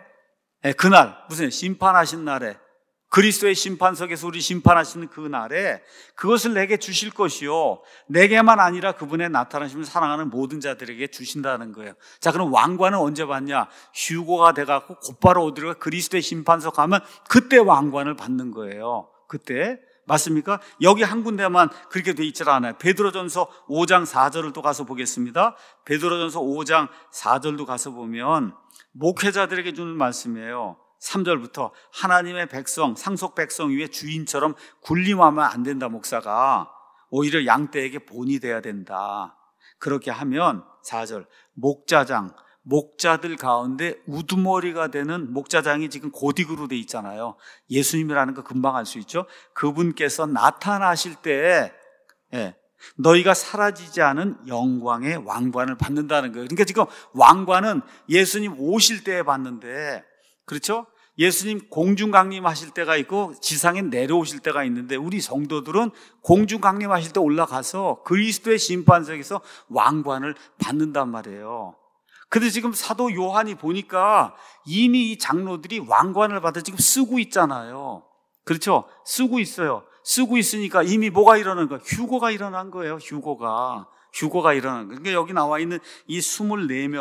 [SPEAKER 1] 그날 무슨 심판하신 날에 그리스도의 심판석에서 우리 심판하시는 그 날에 그것을 내게 주실 것이요 내게만 아니라 그분의 나타나심을 사랑하는 모든 자들에게 주신다는 거예요. 자, 그럼 왕관은 언제 받냐? 휴고가 돼갖고 곧바로 어디로 그리스도의 심판석 가면 그때 왕관을 받는 거예요. 그때 맞습니까? 여기 한 군데만 그렇게 돼 있질 않아요. 베드로전서 오 장 사 절을 또 가서 보겠습니다. 베드로전서 오 장 사 절도 가서 보면 목회자들에게 주는 말씀이에요. 삼 절부터 하나님의 백성, 상속 백성 위에 주인처럼 군림하면 안 된다. 목사가 오히려 양떼에게 본이 돼야 된다. 그렇게 하면 사 절 목자장, 목자들 가운데 우두머리가 되는 목자장이 지금 고딕으로 돼 있잖아요. 예수님이라는 거 금방 알 수 있죠. 그분께서 나타나실 때 예, 너희가 사라지지 않은 영광의 왕관을 받는다는 거예요. 그러니까 지금 왕관은 예수님 오실 때에 받는데, 그렇죠? 예수님 공중 강림하실 때가 있고 지상에 내려오실 때가 있는데 우리 성도들은 공중 강림하실 때 올라가서 그리스도의 심판석에서 왕관을 받는단 말이에요. 근데 지금 사도 요한이 보니까 이미 이 장로들이 왕관을 받아 지금 쓰고 있잖아요. 그렇죠? 쓰고 있어요. 쓰고 있으니까 이미 뭐가 일어난 거야? 휴고가 일어난 거예요. 휴고가. 휴고가 일어난 거예요. 그러니까 여기 나와 있는 이 이십사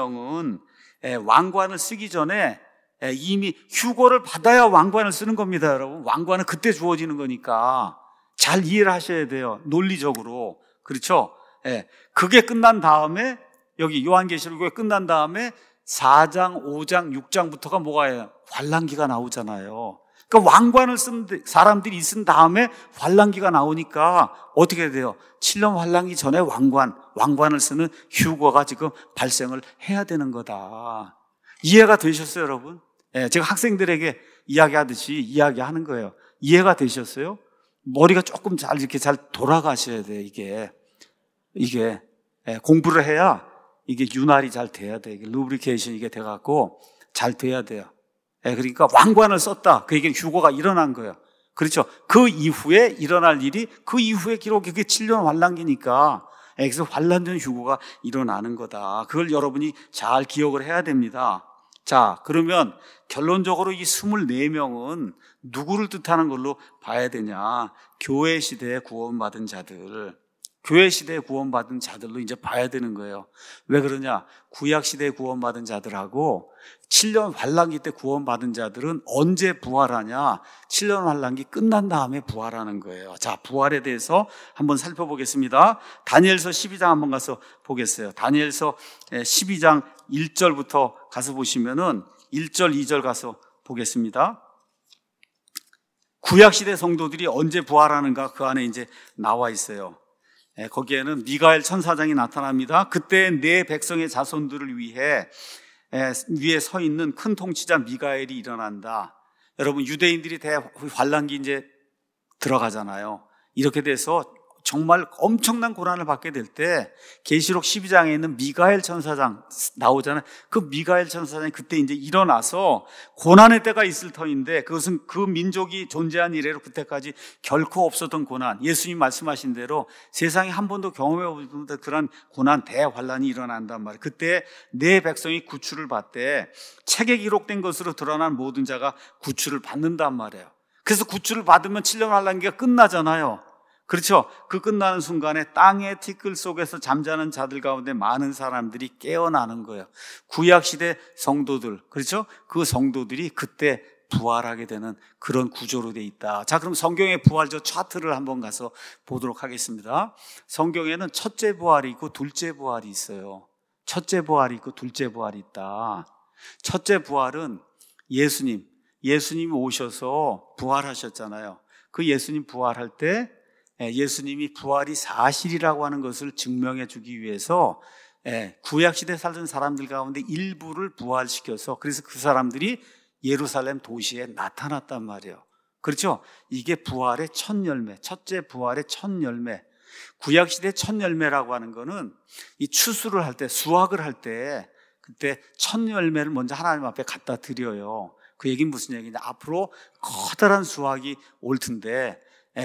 [SPEAKER 1] 명은 왕관을 쓰기 전에 이미 휴고를 받아야 왕관을 쓰는 겁니다, 여러분. 왕관은 그때 주어지는 거니까 잘 이해를 하셔야 돼요. 논리적으로. 그렇죠? 예. 그게 끝난 다음에 여기 요한계시록이 끝난 다음에 사 장, 오 장, 육 장부터가 뭐가예요? 환란기가 나오잖아요. 그러니까 왕관을 쓴 사람들이 있은 다음에 환란기가 나오니까 어떻게 돼요? 칠 년 환란기 전에 왕관, 왕관을 쓰는 휴거가 지금 발생을 해야 되는 거다. 이해가 되셨어요, 여러분? 예, 제가 학생들에게 이야기하듯이 이야기하는 거예요. 이해가 되셨어요? 머리가 조금 잘 이렇게 잘 돌아가셔야 돼요, 이게. 이게. 예, 공부를 해야 이게 윤활이 잘 돼야 돼요. 이게 루브리케이션 이게 돼갖고 잘 돼야 돼요. 예, 그러니까 왕관을 썼다. 그 얘기는 휴거가 일어난 거예요. 그렇죠. 그 이후에 일어날 일이 그 이후에 기록이 그게 칠 년 환란기니까 예, 그래서 환란 전 휴거가 일어나는 거다. 그걸 여러분이 잘 기억을 해야 됩니다. 자, 그러면 결론적으로 이 이십사 명은 누구를 뜻하는 걸로 봐야 되냐? 교회 시대에 구원받은 자들, 교회 시대에 구원받은 자들로 이제 봐야 되는 거예요. 왜 그러냐? 구약 시대에 구원받은 자들하고 칠 년 환란기 때 구원받은 자들은 언제 부활하냐? 칠 년 환란기 끝난 다음에 부활하는 거예요. 자, 부활에 대해서 한번 살펴보겠습니다. 다니엘서 십이 장 한번 가서 보겠어요. 다니엘서 십이 장 일 절부터 가서 보시면은 일 절, 이 절 가서 보겠습니다. 구약 시대 성도들이 언제 부활하는가 그 안에 이제 나와 있어요. 거기에는 미가엘 천사장이 나타납니다. 그때 내 백성의 자손들을 위해 위에 서 있는 큰 통치자 미가엘이 일어난다. 여러분, 유대인들이 대 환란기 이제 들어가잖아요. 이렇게 돼서 정말 엄청난 고난을 받게 될 때 계시록 십이 장에 있는 미가엘 천사장 나오잖아요. 그 미가엘 천사장이 그때 이제 일어나서 고난의 때가 있을 터인데 그것은 그 민족이 존재한 이래로 그때까지 결코 없었던 고난, 예수님 말씀하신 대로 세상에 한 번도 경험해 보지 못한 그런 고난 대환란이 일어난단 말이에요. 그때 내 백성이 구출을 받되 책에 기록된 것으로 드러난 모든 자가 구출을 받는단 말이에요. 그래서 구출을 받으면 칠 년 환란기가 끝나잖아요. 그렇죠? 그 끝나는 순간에 땅의 티끌 속에서 잠자는 자들 가운데 많은 사람들이 깨어나는 거예요. 구약시대 성도들, 그렇죠? 그 성도들이 그때 부활하게 되는 그런 구조로 돼 있다. 자, 그럼 성경의 부활 저 차트를 한번 가서 보도록 하겠습니다. 성경에는 첫째 부활이 있고 둘째 부활이 있어요. 첫째 부활이 있고 둘째 부활이 있다. 첫째 부활은 예수님, 예수님이 오셔서 부활하셨잖아요. 그 예수님 부활할 때 예수님이 부활이 사실이라고 하는 것을 증명해 주기 위해서 구약시대에 살던 사람들 가운데 일부를 부활시켜서 그래서 그 사람들이 예루살렘 도시에 나타났단 말이에요. 그렇죠? 이게 부활의 첫 열매, 첫째 부활의 첫 열매. 구약시대 첫 열매라고 하는 거는 이 추수를 할 때, 수확을 할 때 그때 첫 열매를 먼저 하나님 앞에 갖다 드려요. 그 얘기는 무슨 얘기냐? 앞으로 커다란 수확이 올 텐데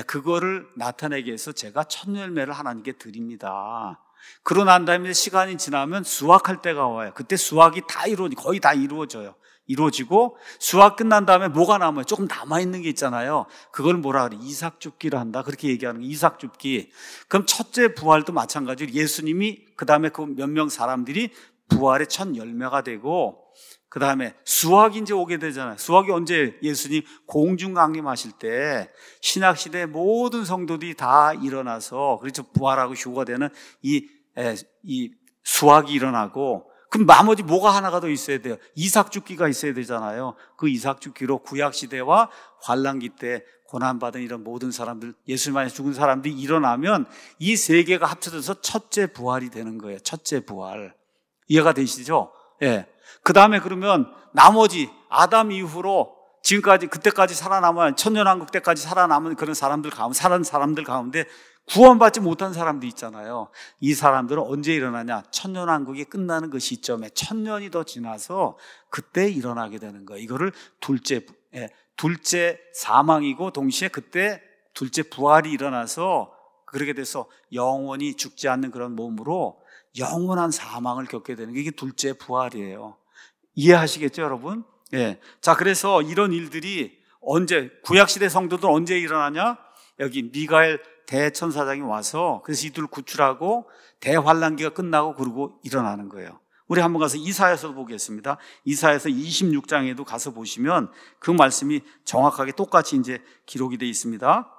[SPEAKER 1] 그거를 나타내기 위해서 제가 첫 열매를 하나님께 드립니다. 그러고 난 다음에 시간이 지나면 수확할 때가 와요. 그때 수확이 다 이루어지, 거의 다 이루어져요. 이루어지고 수확 끝난 다음에 뭐가 남아요? 조금 남아있는 게 있잖아요. 그걸 뭐라 그래? 이삭 줍기를 한다. 그렇게 얘기하는 거, 이삭 줍기. 그럼 첫째 부활도 마찬가지로 예수님이 그 다음에 그 몇 명 사람들이 부활의 첫 열매가 되고 그 다음에 수확이 이제 오게 되잖아요. 수확이 언제? 예수님 공중 강림하실 때 신약시대의 모든 성도들이 다 일어나서 그렇죠. 부활하고 휴가 되는 이, 에, 이 수확이 일어나고 그럼 나머지 뭐가 하나가 더 있어야 돼요? 이삭 줍기가 있어야 되잖아요. 그 이삭 줍기로 구약시대와 환란기 때 고난받은 이런 모든 사람들, 예수님 안에 죽은 사람들이 일어나면 이 세 개가 합쳐져서 첫째 부활이 되는 거예요. 첫째 부활. 이해가 되시죠? 예. 그 다음에 그러면 나머지 아담 이후로 지금까지 그때까지 살아남은 천년왕국 때까지 살아남은 그런 사람들 가운데 살은 사람들 가운데 구원받지 못한 사람도 있잖아요. 이 사람들은 언제 일어나냐? 천년왕국이 끝나는 그 시점에 천년이 더 지나서 그때 일어나게 되는 거예요. 이거를 둘째 예, 둘째 사망이고 동시에 그때 둘째 부활이 일어나서 그렇게 돼서 영원히 죽지 않는 그런 몸으로 영원한 사망을 겪게 되는 게 이게 둘째 부활이에요. 이해하시겠죠, 여러분? 예. 자, 그래서 이런 일들이 언제, 구약시대 성도들 언제 일어나냐? 여기 미가엘 대천사장이 와서 그래서 이들을 구출하고 대환란기가 끝나고 그러고 일어나는 거예요. 우리 한번 가서 이사야서 보겠습니다. 이사야서 이십육 장에도 가서 보시면 그 말씀이 정확하게 똑같이 이제 기록이 되어 있습니다.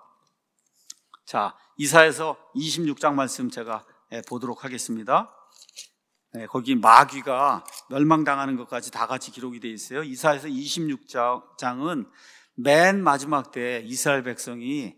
[SPEAKER 1] 자, 이사야서 이십육 장 말씀 제가 보도록 하겠습니다. 네, 거기 마귀가 멸망당하는 것까지 다 같이 기록이 되어 있어요. 이사야서 이십육 장은 맨 마지막 때 이스라엘 백성이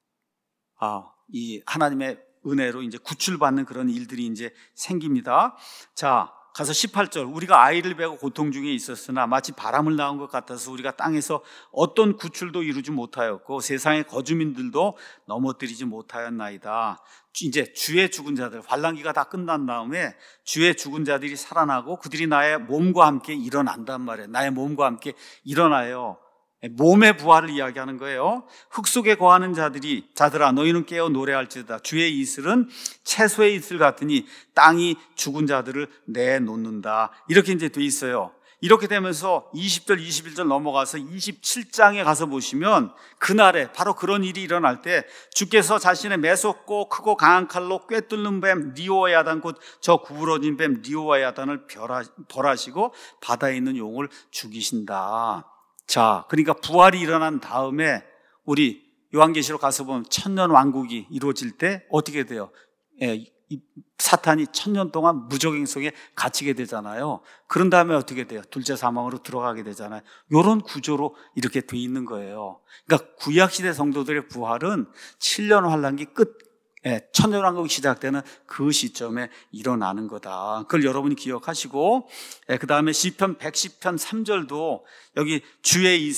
[SPEAKER 1] 아, 이 하나님의 은혜로 이제 구출받는 그런 일들이 이제 생깁니다. 자, 가서 십팔 절. 우리가 아이를 베고 고통 중에 있었으나 마치 바람을 낳은 것 같아서 우리가 땅에서 어떤 구출도 이루지 못하였고 세상의 거주민들도 넘어뜨리지 못하였나이다. 이제 주의 죽은 자들, 환란기가 다 끝난 다음에 주의 죽은 자들이 살아나고 그들이 나의 몸과 함께 일어난단 말이에요. 나의 몸과 함께 일어나요. 몸의 부활을 이야기하는 거예요. 흙 속에 거하는 자들이 자들아 너희는 깨어 노래할지어다. 주의 이슬은 채소의 이슬 같으니 땅이 죽은 자들을 내놓는다. 이렇게 이제 돼 있어요. 이렇게 되면서 이십 절 이십일 절 넘어가서 이십칠 장에 가서 보시면 그날에 바로 그런 일이 일어날 때 주께서 자신의 매섭고 크고 강한 칼로 꿰뚫는 뱀 리오와 야단 곧 저 구부러진 뱀 리오와 야단을 벌하시고 바다에 있는 용을 죽이신다. 자, 그러니까 부활이 일어난 다음에 우리 요한계시록 가서 보면 천년 왕국이 이루어질 때 어떻게 돼요? 예, 이 사탄이 천년 동안 무적행 속에 갇히게 되잖아요. 그런 다음에 어떻게 돼요? 둘째 사망으로 들어가게 되잖아요. 이런 구조로 이렇게 돼 있는 거예요. 그러니까 구약시대 성도들의 부활은 칠 년 환란기 끝, 예, 천년왕국이 시작되는 그 시점에 일어나는 거다. 그걸 여러분이 기억하시고, 예, 그 다음에 시편 백십 편 삼 절도 여기 주의 이슬,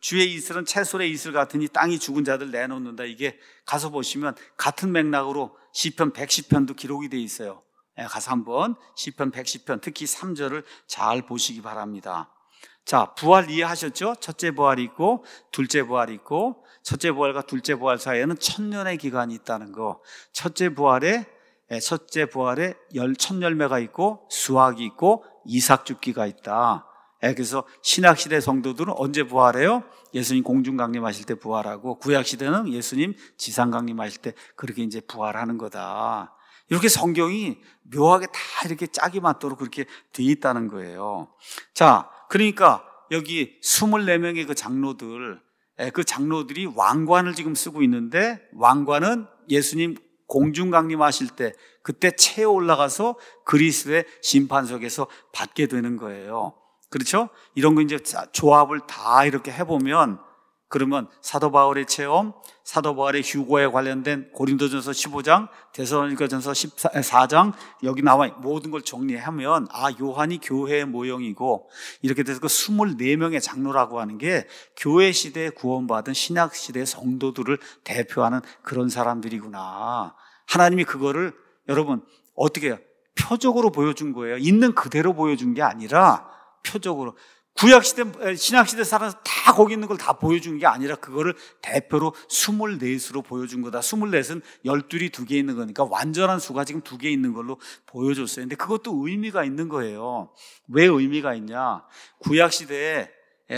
[SPEAKER 1] 주의 이슬은 채솔의 이슬 같으니 땅이 죽은 자들 내놓는다. 이게 가서 보시면 같은 맥락으로 시편 백십 편도 기록이 되어 있어요. 가서 한번 시편 백십 편 특히 삼 절을 잘 보시기 바랍니다. 자, 부활 이해하셨죠? 첫째 부활이 있고 둘째 부활이 있고, 첫째 부활과 둘째 부활 사이에는 천년의 기간이 있다는 거. 첫째 부활에 첫째 부활에 열, 첫 열매가 있고 수확이 있고 이삭 줍기가 있다. 그래서 신약시대 성도들은 언제 부활해요? 예수님 공중 강림하실 때 부활하고, 구약시대는 예수님 지상 강림하실 때 그렇게 이제 부활하는 거다. 이렇게 성경이 묘하게 다 이렇게 짝이 맞도록 그렇게 되어 있다는 거예요. 자, 그러니까 여기 이십사 명의 그 장로들, 그 장로들이 왕관을 지금 쓰고 있는데, 왕관은 예수님 공중 강림하실 때 그때 체에 올라가서 그리스도의 심판석에서 받게 되는 거예요. 그렇죠? 이런 거 이제 조합을 다 이렇게 해보면, 그러면 사도 바울의 체험, 사도 바울의 휴거에 관련된 고린도전서 십오 장, 데살로니가전서 십사 장, 여기 나와 모든 걸 정리하면, 아, 요한이 교회의 모형이고, 이렇게 돼서 그 이십사 명의 장로라고 하는 게 교회 시대에 구원받은 신약 시대의 성도들을 대표하는 그런 사람들이구나. 하나님이 그거를 여러분 어떻게 해요? 표적으로 보여준 거예요. 있는 그대로 보여준 게 아니라 표적으로. 구약시대, 신약시대 사람들 다 거기 있는 걸 다 보여준 게 아니라 그거를 대표로 이십사수로 보여준 거다. 이십사은 열둘이 두 개 있는 거니까 완전한 수가 지금 두 개 있는 걸로 보여줬어요. 근데 그것도 의미가 있는 거예요. 왜 의미가 있냐? 구약시대에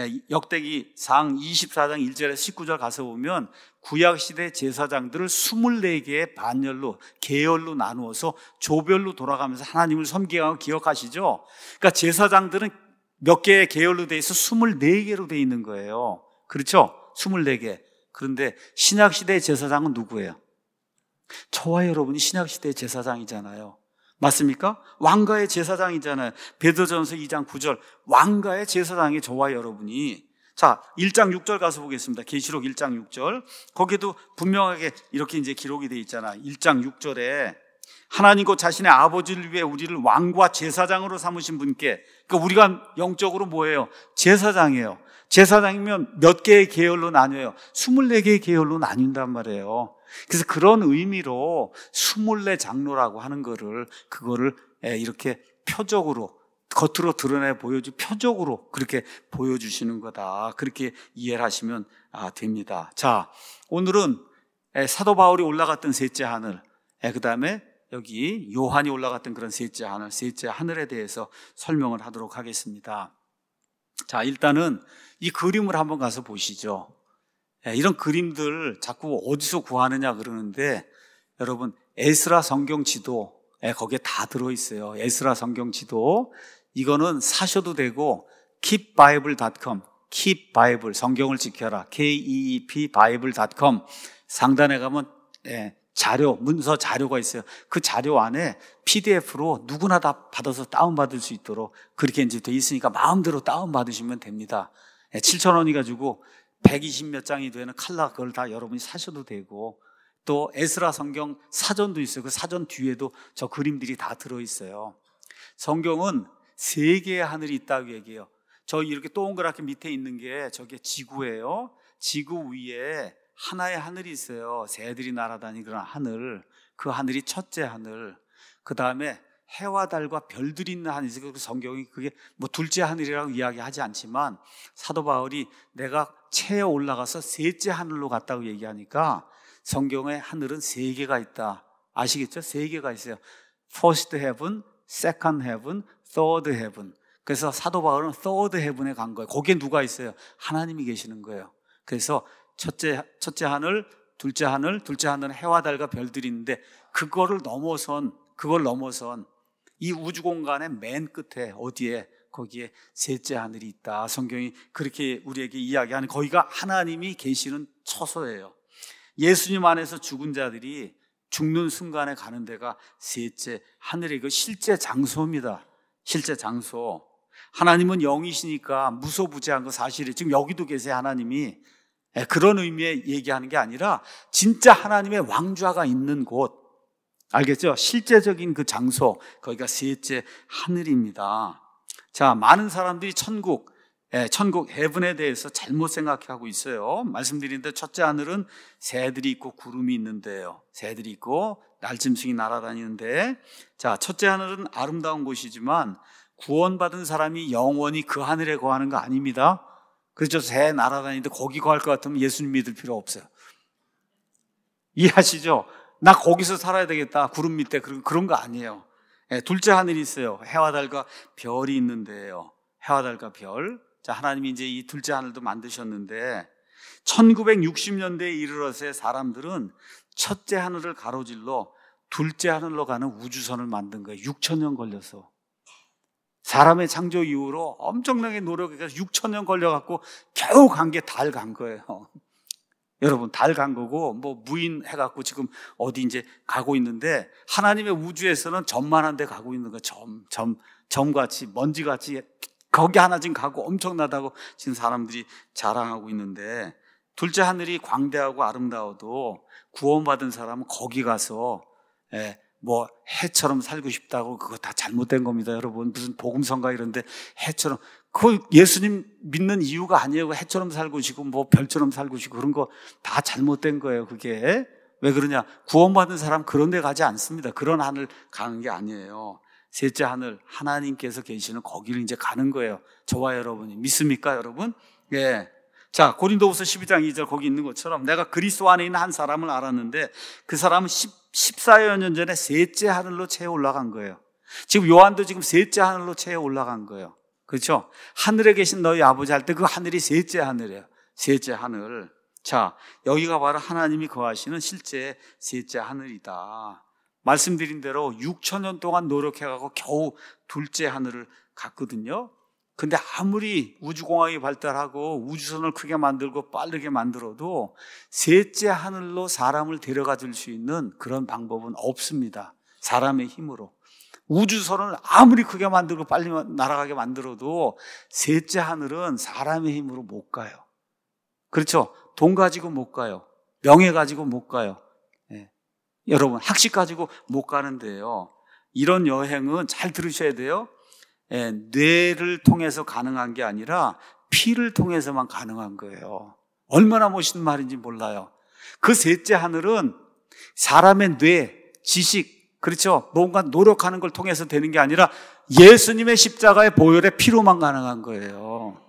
[SPEAKER 1] 역대기상 이십사 장 일 절에서 십구 절 가서 보면 구약시대 제사장들을 이십사 개의 반열로, 계열로 나누어서 조별로 돌아가면서 하나님을 섬기고, 기억하시죠? 그러니까 제사장들은 몇 개의 계열로 돼 있어? 이십사 개로 돼 있는 거예요. 그렇죠? 이십사 개. 그런데 신약시대의 제사장은 누구예요? 저와 여러분이 신약시대의 제사장이잖아요. 맞습니까? 왕가의 제사장이잖아요. 베드로전서 이 장 구 절, 왕가의 제사장이 저와 여러분이. 자, 일 장 육 절 가서 보겠습니다. 계시록 일 장 육 절. 거기도 분명하게 이렇게 이제 기록이 돼 있잖아. 일 장 육 절에 하나님 곧 자신의 아버지를 위해 우리를 왕과 제사장으로 삼으신 분께, 그러니까 우리가 영적으로 뭐예요? 제사장이에요. 제사장이면 몇 개의 계열로 나뉘어요? 이십사 개의 계열로 나뉜단 말이에요. 그래서 그런 의미로 이십사 장로라고 하는 거를, 그거를 이렇게 표적으로, 겉으로 드러내 보여주, 표적으로 그렇게 보여주시는 거다. 그렇게 이해를 하시면 됩니다. 자, 오늘은 사도 바울이 올라갔던 셋째 하늘, 그 다음에 여기 요한이 올라갔던 그런 셋째 하늘, 셋째 하늘에 대해서 설명을 하도록 하겠습니다. 자, 일단은 이 그림을 한번 가서 보시죠. 이런 그림들 자꾸 어디서 구하느냐 그러는데, 여러분 에스라 성경 지도, 거기에 다 들어있어요. 에스라 성경 지도. 이거는 사셔도 되고 keep bible 닷 컴, keep bible, 성경을 지켜라, 케이 이 이 피 바이블 닷 컴 상단에 가면 자료, 문서 자료가 있어요. 그 자료 안에 피디에프로 누구나 다 받아서 다운받을 수 있도록 그렇게 이제 돼 있으니까 마음대로 다운받으시면 됩니다. 칠천 원이 가지고 백이십 몇 장이 되는 칼라, 그걸 다 여러분이 사셔도 되고, 또 에스라 성경 사전도 있어요. 그 사전 뒤에도 저 그림들이 다 들어있어요. 성경은 세 개의 하늘이 있다고 얘기해요. 저 이렇게 동그랗게 밑에 있는 게 저게 지구예요. 지구 위에 하나의 하늘이 있어요. 새들이 날아다니는 그런 하늘. 그 하늘이 첫째 하늘. 그 다음에 해와 달과 별들이 있는 하늘이 있어요. 그 성경이 그게 뭐 둘째 하늘이라고 이야기하지 않지만, 사도 바울이 내가 체에 올라가서 셋째 하늘로 갔다고 얘기하니까 성경의 하늘은 세 개가 있다. 아시겠죠? 세 개가 있어요. First heaven, second heaven, third heaven. 그래서 사도 바울은 third heaven에 간 거예요. 거기에 누가 있어요? 하나님이 계시는 거예요. 그래서 첫째, 첫째 하늘, 둘째 하늘, 둘째 하늘은 해와 달과 별들이 있는데, 그거를 넘어선, 그걸 넘어선 이 우주 공간의 맨 끝에 어디에, 거기에 셋째 하늘이 있다. 성경이 그렇게 우리에게 이야기하는, 거기가 하나님이 계시는 처소예요. 예수님 안에서 죽은 자들이 죽는 순간에 가는 데가 셋째 하늘의 그 실제 장소입니다. 실제 장소. 하나님은 영이시니까 무소부재한 거 사실이에요. 지금 여기도 계세요, 하나님이. 그런 의미에 얘기하는 게 아니라 진짜 하나님의 왕좌가 있는 곳, 알겠죠? 실제적인 그 장소, 거기가 셋째 하늘입니다. 자, 많은 사람들이 천국, 예, 천국 해븐에 대해서 잘못 생각하고 있어요. 말씀드리는데 첫째 하늘은 새들이 있고 구름이 있는데요. 새들이 있고 날짐승이 날아다니는데, 자, 첫째 하늘은 아름다운 곳이지만 구원받은 사람이 영원히 그 하늘에 거하는 거 아닙니다. 그렇죠. 새 날아다니는데 거기 거할 것 같으면 예수님 믿을 필요 없어요. 이해하시죠? 나 거기서 살아야 되겠다, 구름 밑에, 그런, 그런 거 아니에요. 예, 둘째 하늘이 있어요. 해와 달과 별이 있는데요. 해와 달과 별. 자, 하나님이 이제 이 둘째 하늘도 만드셨는데 천구백육십 년대에 이르러서 사람들은 첫째 하늘을 가로질러 둘째 하늘로 가는 우주선을 만든 거예요. 육천 년 걸려서. 사람의 창조 이후로 엄청나게 노력해서 육천 년 걸려갖고 겨우 간 게 달 간 거예요. 여러분, 달 간 거고, 뭐 무인 해갖고 지금 어디 이제 가고 있는데, 하나님의 우주에서는 점만한 데 가고 있는 거예요. 점, 점, 점같이, 먼지같이 거기 하나 지금 가고 엄청나다고 지금 사람들이 자랑하고 있는데, 둘째 하늘이 광대하고 아름다워도 구원받은 사람은 거기 가서 예, 뭐 해처럼 살고 싶다고, 그거 다 잘못된 겁니다. 여러분, 무슨 복음성가 이런데 해처럼, 그 예수님 믿는 이유가 아니에요. 해처럼 살고 싶고 뭐 별처럼 살고 싶고 그런 거 다 잘못된 거예요. 그게 왜 그러냐? 구원받은 사람 그런 데 가지 않습니다. 그런 하늘 가는 게 아니에요. 셋째 하늘, 하나님께서 계시는 거기를 이제 가는 거예요. 저와 여러분이 믿습니까, 여러분? 예. 자, 고린도후서 십이 장 이 절 거기 있는 것처럼 내가 그리스도 안에 있는 한 사람을 알았는데 그 사람은 십사여 년 전에 셋째 하늘로 채 올라간 거예요. 지금 요한도 지금 셋째 하늘로 채 올라간 거예요. 그렇죠? 하늘에 계신 너희 아버지 할 때 그 하늘이 셋째 하늘이에요. 셋째 하늘. 자, 여기가 바로 하나님이 거하시는 실제 셋째 하늘이다. 말씀드린 대로 육천 년 동안 노력해가고 겨우 둘째 하늘을 갔거든요. 근데 아무리 우주공학이 발달하고 우주선을 크게 만들고 빠르게 만들어도 셋째 하늘로 사람을 데려가 줄 수 있는 그런 방법은 없습니다. 사람의 힘으로. 우주선을 아무리 크게 만들고 빨리 날아가게 만들어도 셋째 하늘은 사람의 힘으로 못 가요. 그렇죠? 돈 가지고 못 가요. 명예 가지고 못 가요. 예. 여러분, 학식 가지고 못 가는데요. 이런 여행은 잘 들으셔야 돼요. 예, 뇌를 통해서 가능한 게 아니라 피를 통해서만 가능한 거예요. 얼마나 멋있는 말인지 몰라요. 그 셋째 하늘은 사람의 뇌, 지식, 그렇죠? 뭔가 노력하는 걸 통해서 되는 게 아니라 예수님의 십자가의 보혈의 피로만 가능한 거예요.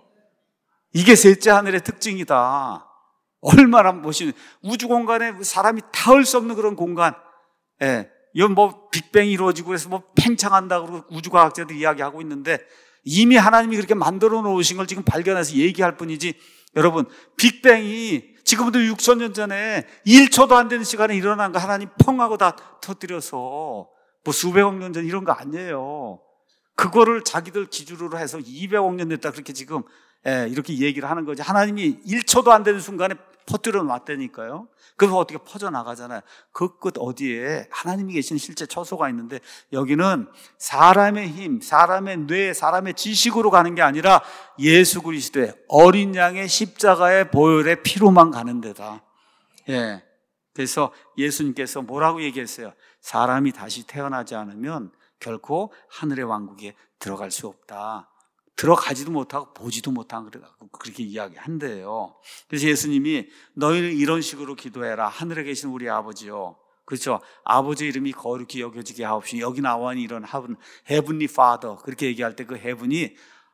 [SPEAKER 1] 이게 셋째 하늘의 특징이다. 얼마나 멋있는, 우주 공간에 사람이 닿을 수 없는 그런 공간. 예. 이건 뭐 빅뱅이 이루어지고 그래서 뭐 팽창한다고 그러고 우주과학자들 이야기하고 있는데 이미 하나님이 그렇게 만들어 놓으신 걸 지금 발견해서 얘기할 뿐이지, 여러분, 빅뱅이 지금부터 육천 년 전에 일 초도 안 되는 시간에 일어난 거 하나님 펑 하고 다 터뜨려서 뭐 수백억 년 전 이런 거 아니에요. 그거를 자기들 기준으로 해서 이백억 년 됐다 그렇게 지금 예, 이렇게 얘기를 하는 거지. 하나님이 일 초도 안 되는 순간에 퍼뜨려 놨다니까요. 그래서 어떻게 퍼져나가잖아요. 그 끝 어디에 하나님이 계신 실제 처소가 있는데, 여기는 사람의 힘, 사람의 뇌, 사람의 지식으로 가는 게 아니라 예수 그리스도의 어린 양의 십자가의 보혈의 피로만 가는 데다. 예. 그래서 예수님께서 뭐라고 얘기했어요? 사람이 다시 태어나지 않으면 결코 하늘의 왕국에 들어갈 수 없다. 들어가지도 못하고 보지도 못하고 그렇게 이야기한대요. 그래서 예수님이 너희는 이런 식으로 기도해라. 하늘에 계신 우리 아버지요. 그렇죠? 아버지 이름이 거룩히 여겨지게 하옵시고 여기 나와니 이런 하분 헤븐리 파더 그렇게 얘기할 때 그 헤븐이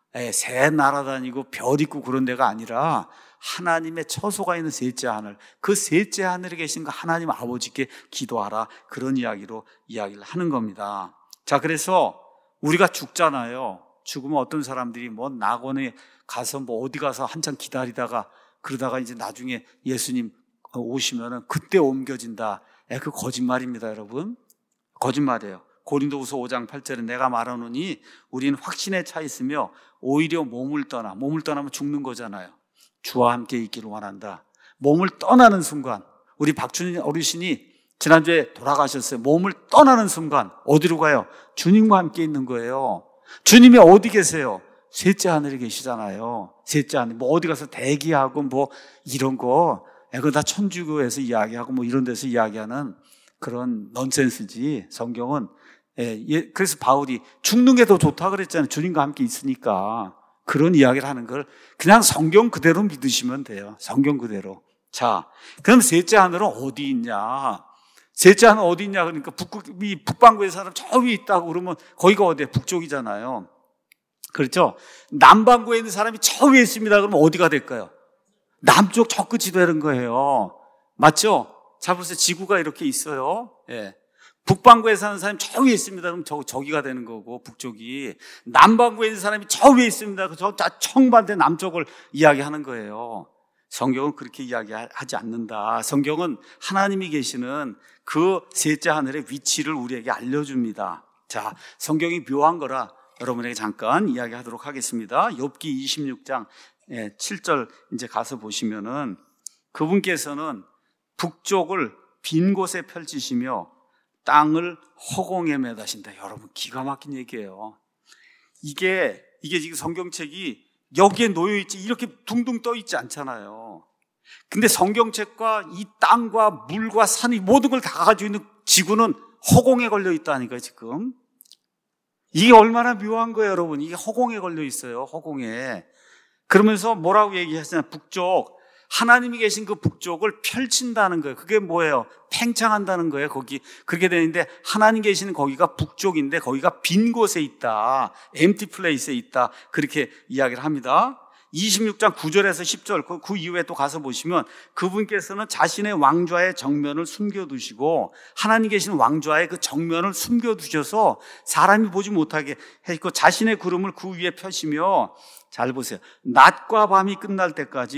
[SPEAKER 1] 새 날아다니고 별 있고 그런 데가 아니라 하나님의 처소가 있는 셋째 하늘, 그 셋째 하늘에 계신 그 하나님 아버지께 기도하라. 그런 이야기로 이야기를 하는 겁니다. 자, 그래서 우리가 죽잖아요. 죽으면 어떤 사람들이 뭐 낙원에 가서 뭐 어디 가서 한참 기다리다가 그러다가 이제 나중에 예수님 오시면은 그때 옮겨진다. 에, 그 거짓말입니다, 여러분. 거짓말이에요. 고린도후서 오 장 팔 절에 내가 말하노니 우리는 확신에 차 있으며 오히려 몸을 떠나, 몸을 떠나면 죽는 거잖아요. 주와 함께 있기를 원한다. 몸을 떠나는 순간, 우리 박준희 어르신이 지난주에 돌아가셨어요. 몸을 떠나는 순간 어디로 가요? 주님과 함께 있는 거예요. 주님이 어디 계세요? 셋째 하늘에 계시잖아요. 셋째 하늘. 뭐 어디 가서 대기하고 뭐 이런 거, 그거 다 천주교에서 이야기하고 뭐 이런 데서 이야기하는 그런 넌센스지. 성경은 예, 예, 그래서 바울이 죽는 게 더 좋다 그랬잖아요. 주님과 함께 있으니까. 그런 이야기를 하는 걸 그냥 성경 그대로 믿으시면 돼요. 성경 그대로. 자, 그럼 셋째 하늘은 어디 있냐? 셋째 하늘 어디 있냐? 그러니까 북극이 북반구의 사람 저 위에 있다고 그러면 거기가 어디야? 북쪽이잖아요. 그렇죠? 남반구에 있는 사람이 저 위에 있습니다. 그러면 어디가 될까요? 남쪽 저 끝이 되는 거예요. 맞죠? 자, 보세요. 지구가 이렇게 있어요. 예. 북반구에 사는 사람이 저 위에 있습니다. 그럼 저, 저기가 되는 거고, 북쪽이. 남반구에 있는 사람이 저 위에 있습니다. 저 정반대 남쪽을 이야기하는 거예요. 성경은 그렇게 이야기하지 않는다. 성경은 하나님이 계시는 그 셋째 하늘의 위치를 우리에게 알려줍니다. 자, 성경이 묘한 거라 여러분에게 잠깐 이야기하도록 하겠습니다. 욥기 이십육 장 칠 절 이제 가서 보시면은 그분께서는 북쪽을 빈 곳에 펼치시며 땅을 허공에 매다신다. 여러분, 기가 막힌 얘기예요. 이게, 이게 지금 성경책이 여기에 놓여있지, 이렇게 둥둥 떠있지 않잖아요. 근데 성경책과 이 땅과 물과 산이 모든 걸 다 가지고 있는 지구는 허공에 걸려 있다니까요, 지금. 이게 얼마나 묘한 거예요, 여러분. 이게 허공에 걸려 있어요, 허공에. 그러면서 뭐라고 얘기하시냐면, 북쪽, 하나님이 계신 그 북쪽을 펼친다는 거예요. 그게 뭐예요? 팽창한다는 거예요. 거기 그렇게 되는데 하나님 계시는 거기가 북쪽인데 거기가 빈 곳에 있다. empty place에 있다. 그렇게 이야기를 합니다. 이십육 장 구 절에서 십 절 그, 그 이후에 또 가서 보시면 그분께서는 자신의 왕좌의 정면을 숨겨두시고 하나님 계시는 왕좌의 그 정면을 숨겨두셔서 사람이 보지 못하게 했고 자신의 구름을 그 위에 펴시며 잘 보세요. 낮과 밤이 끝날 때까지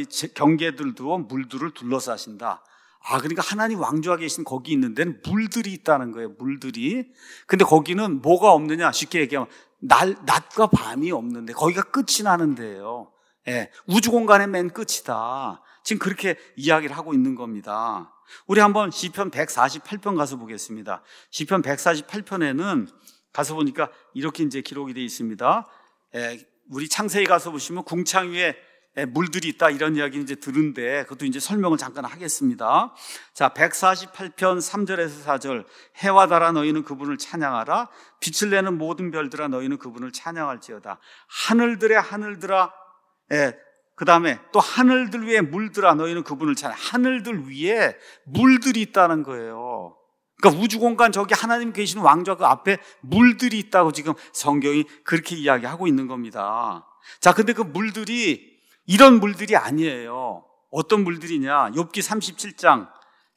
[SPEAKER 1] 경계들도 물들을 둘러싸신다. 아, 그러니까 하나님 왕좌가 계신 거기 있는 데는 물들이 있다는 거예요. 물들이. 근데 거기는 뭐가 없느냐? 쉽게 얘기하면 날, 낮과 밤이 없는데 거기가 끝이 나는 데예요. 예, 우주 공간의 맨 끝이다. 지금 그렇게 이야기를 하고 있는 겁니다. 우리 한번 시편 백사십팔 편 가서 보겠습니다. 시편 백사십팔 편에는 가서 보니까 이렇게 이제 기록이 되어 있습니다. 예, 우리 창세기 가서 보시면 궁창 위에 물들이 있다 이런 이야기 이제 들은데 그것도 이제 설명을 잠깐 하겠습니다. 자, 백사십팔 편 삼 절에서 사 절. 해와 달아 너희는 그분을 찬양하라. 빛을 내는 모든 별들아 너희는 그분을 찬양할지어다. 하늘들의 하늘들아. 예, 그 다음에 또 하늘들 위에 물들아 너희는 그분을 찬양. 하늘들 위에 물들이 있다는 거예요. 그러니까 우주 공간 저기 하나님 계시는 왕좌 그 앞에 물들이 있다고 지금 성경이 그렇게 이야기하고 있는 겁니다. 자, 근데 그 물들이 이런 물들이 아니에요. 어떤 물들이냐? 욥기 삼십칠 장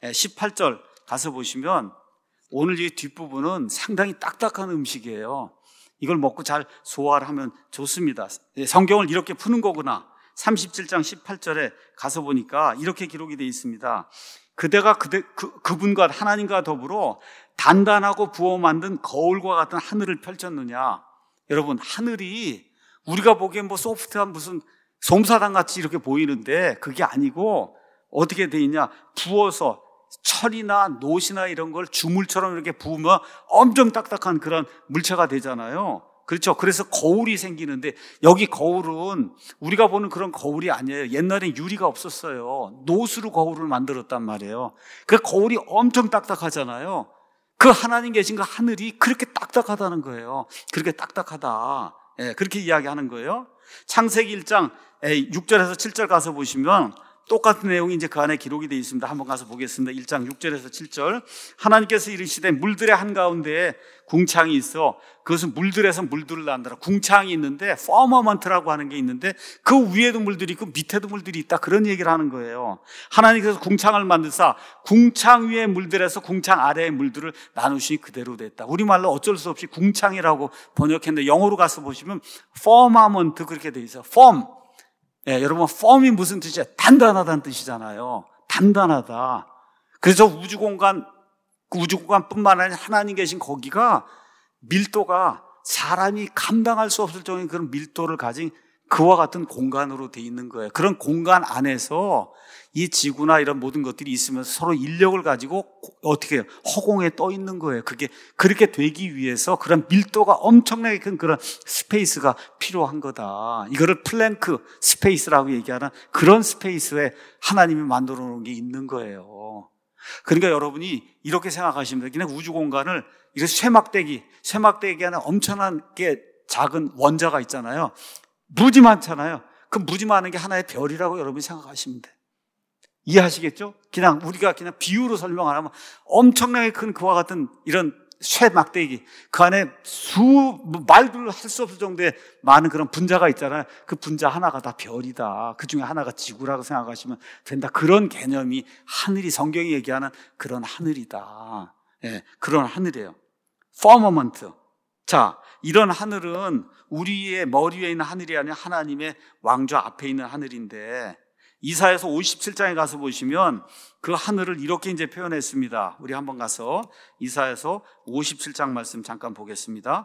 [SPEAKER 1] 십팔 절 가서 보시면 오늘 이 뒷부분은 상당히 딱딱한 음식이에요. 이걸 먹고 잘 소화를 하면 좋습니다. 성경을 이렇게 푸는 거구나. 삼십칠 장 십팔 절에 가서 보니까 이렇게 기록이 되어 있습니다. 그대가 그대, 그, 그분과 하나님과 더불어 단단하고 부어 만든 거울과 같은 하늘을 펼쳤느냐. 여러분, 하늘이 우리가 보기엔 뭐 소프트한 무슨 솜사탕 같이 이렇게 보이는데 그게 아니고 어떻게 돼 있냐. 부어서 철이나 노시나 이런 걸 주물처럼 이렇게 부으면 엄청 딱딱한 그런 물체가 되잖아요. 그렇죠. 그래서 거울이 생기는데 여기 거울은 우리가 보는 그런 거울이 아니에요. 옛날엔 유리가 없었어요. 노수로 거울을 만들었단 말이에요. 그 거울이 엄청 딱딱하잖아요. 그 하나님 계신 그 하늘이 그렇게 딱딱하다는 거예요. 그렇게 딱딱하다. 예, 그렇게 이야기하는 거예요. 창세기 일 장 육 절에서 칠 절 가서 보시면 똑같은 내용이 이제 그 안에 기록이 되어 있습니다. 한번 가서 보겠습니다. 일 장 육 절에서 칠 절. 하나님께서 이르시되 물들의 한가운데에 궁창이 있어 그것은 물들에서 물들을 낳는다. 궁창이 있는데 퍼머먼트라고 하는 게 있는데 그 위에도 물들이 있고 밑에도 물들이 있다. 그런 얘기를 하는 거예요. 하나님께서 궁창을 만드사 궁창 위에 물들에서 궁창 아래의 물들을 나누시니 그대로 됐다. 우리말로 어쩔 수 없이 궁창이라고 번역했는데 영어로 가서 보시면 퍼머먼트 그렇게 돼 있어요. 펌. 예, 여러분, 펌이 무슨 뜻이야? 단단하다는 뜻이잖아요. 단단하다. 그래서 우주 공간, 우주 공간뿐만 아니라 하나님 계신 거기가 밀도가 사람이 감당할 수 없을 정도의 그런 밀도를 가진 그와 같은 공간으로 돼 있는 거예요. 그런 공간 안에서 이 지구나 이런 모든 것들이 있으면서 서로 인력을 가지고 어떻게 해요? 허공에 떠 있는 거예요. 그게 그렇게 되기 위해서 그런 밀도가 엄청나게 큰 그런 스페이스가 필요한 거다. 이거를 플랭크 스페이스라고 얘기하는 그런 스페이스에 하나님이 만들어 놓은 게 있는 거예요. 그러니까 여러분이 이렇게 생각하시면 돼요. 그냥 우주 공간을 이거 쇠막대기, 쇠막대기 안에 엄청난 게 작은 원자가 있잖아요. 무지 많잖아요. 그 무지 많은 게 하나의 별이라고 여러분이 생각하시면 돼요. 이해하시겠죠? 그냥 우리가 그냥 비유로 설명 안 하면 엄청나게 큰 그와 같은 이런 쇠 막대기, 그 안에 수 말도 할 수 없을 정도의 많은 그런 분자가 있잖아요. 그 분자 하나가 다 별이다. 그 중에 하나가 지구라고 생각하시면 된다. 그런 개념이 하늘이, 성경이 얘기하는 그런 하늘이다. 예, 그런 하늘이에요. firmament. 자, 이런 하늘은 우리의 머리 위에 있는 하늘이 아니라 하나님의 왕좌 앞에 있는 하늘인데, 이사야서 오십칠 장에 가서 보시면 그 하늘을 이렇게 이제 표현했습니다. 우리 한번 가서 이사야서 오십칠 장 말씀 잠깐 보겠습니다.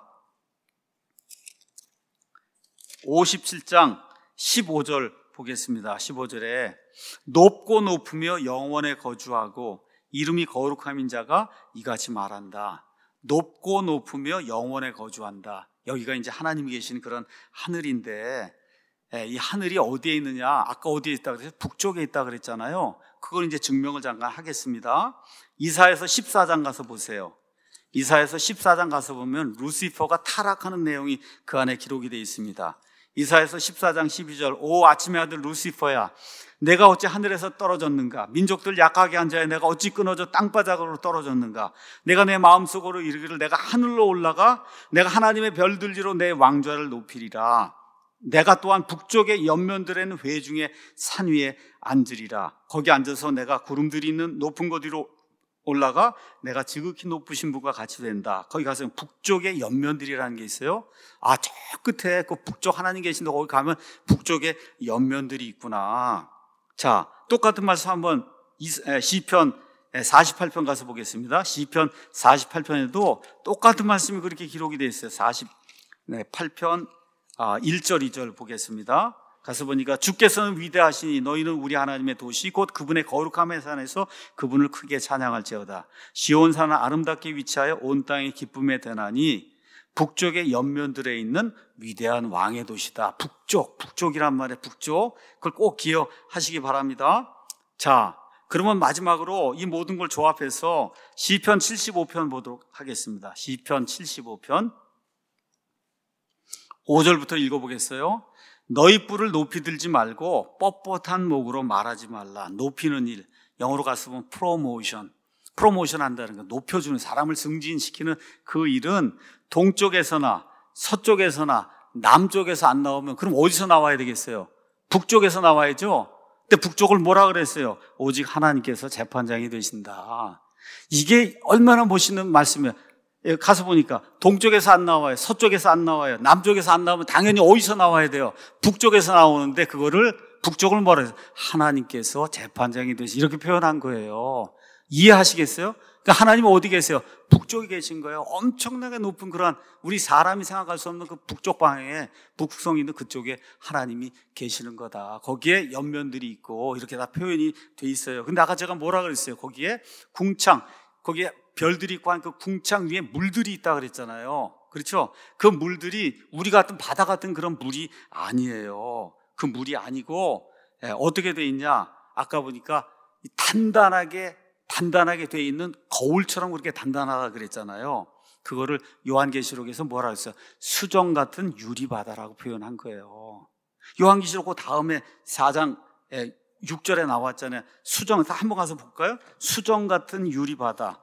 [SPEAKER 1] 오십칠 장 십오 절 보겠습니다. 십오 절에 높고 높으며 영원에 거주하고 이름이 거룩함인 자가 이같이 말한다. 높고 높으며 영원에 거주한다. 여기가 이제 하나님이 계신 그런 하늘인데, 이 하늘이 어디에 있느냐? 아까 어디에 있다 그랬어요? 북쪽에 있다 그랬잖아요. 그걸 이제 증명을 잠깐 하겠습니다. 이사야서 십사 장 가서 보세요. 이사야서 십사 장 가서 보면 루시퍼가 타락하는 내용이 그 안에 기록이 되어 있습니다. 이사야서 십사 장 십이 절, 오 아침의 아들 루시퍼야, 내가 어찌 하늘에서 떨어졌는가? 민족들 약하게 한 자야, 내가 어찌 끊어져 땅바닥으로 떨어졌는가? 내가 내 마음속으로 이르기를 내가 하늘로 올라가 내가 하나님의 별들지로 내 왕좌를 높이리라. 내가 또한 북쪽의 옆면들에는 회중의 산 위에 앉으리라. 거기 앉아서 내가 구름들이 있는 높은 곳 위로 올라가 내가 지극히 높으신 분과 같이 된다. 거기 가서 북쪽의 옆면들이라는 게 있어요. 아, 저 끝에 그 북쪽 하나님 계신데 거기 가면 북쪽에 옆면들이 있구나. 자, 똑같은 말씀 한번 시편 사십팔 편 가서 보겠습니다. 시편 사십팔 편에도 똑같은 말씀이 그렇게 기록이 되어 있어요. 사십팔 편 아, 일 절 이 절 보겠습니다. 가서 보니까 주께서는 위대하시니 너희는 우리 하나님의 도시 곧 그분의 거룩함의 산에서 그분을 크게 찬양할지어다. 시온산은 아름답게 위치하여 온 땅의 기쁨의 대나니 북쪽의 옆면들에 있는 위대한 왕의 도시다. 북쪽, 북쪽이란 말이에요. 북쪽. 그걸 꼭 기억하시기 바랍니다. 자, 그러면 마지막으로 이 모든 걸 조합해서 시편 칠십오 편 보도록 하겠습니다. 시편 칠십오 편 오 절부터 읽어보겠어요. 너희 뿔을 높이 들지 말고 뻣뻣한 목으로 말하지 말라. 높이는 일, 영어로 가서 보면 프로모션, 프로모션 한다는 거, 높여주는, 사람을 승진시키는 그 일은 동쪽에서나 서쪽에서나 남쪽에서 안 나오면 그럼 어디서 나와야 되겠어요? 북쪽에서 나와야죠. 근데 북쪽을 뭐라 그랬어요? 오직 하나님께서 재판장이 되신다. 이게 얼마나 멋있는 말씀이에요. 가서 보니까 동쪽에서 안 나와요. 서쪽에서 안 나와요. 남쪽에서 안 나오면 당연히 어디서 나와야 돼요? 북쪽에서 나오는데 그거를 북쪽을 뭐라 해서 하나님께서 재판장이 되시 이렇게 표현한 거예요. 이해하시겠어요? 그러니까 하나님은 어디 계세요? 북쪽에 계신 거예요. 엄청나게 높은 그런 우리 사람이 생각할 수 없는 그 북쪽 방향에 북극성이 있는 그쪽에 하나님이 계시는 거다. 거기에 옆면들이 있고 이렇게 다 표현이 돼 있어요. 근데 아까 제가 뭐라 그랬어요? 거기에 궁창, 거기에 별들이 있고 한 그 궁창 위에 물들이 있다 그랬잖아요. 그렇죠? 그 물들이 우리 같은 바다 같은 그런 물이 아니에요. 그 물이 아니고 예, 어떻게 돼 있냐? 아까 보니까 단단하게 단단하게 돼 있는 거울처럼 그렇게 단단하다 그랬잖아요. 그거를 요한계시록에서 뭐라 했어요? 수정 같은 유리바다라고 표현한 거예요. 요한계시록 그 다음에 사 장 육 절에 나왔잖아요. 수정, 한번 가서 볼까요? 수정 같은 유리바다.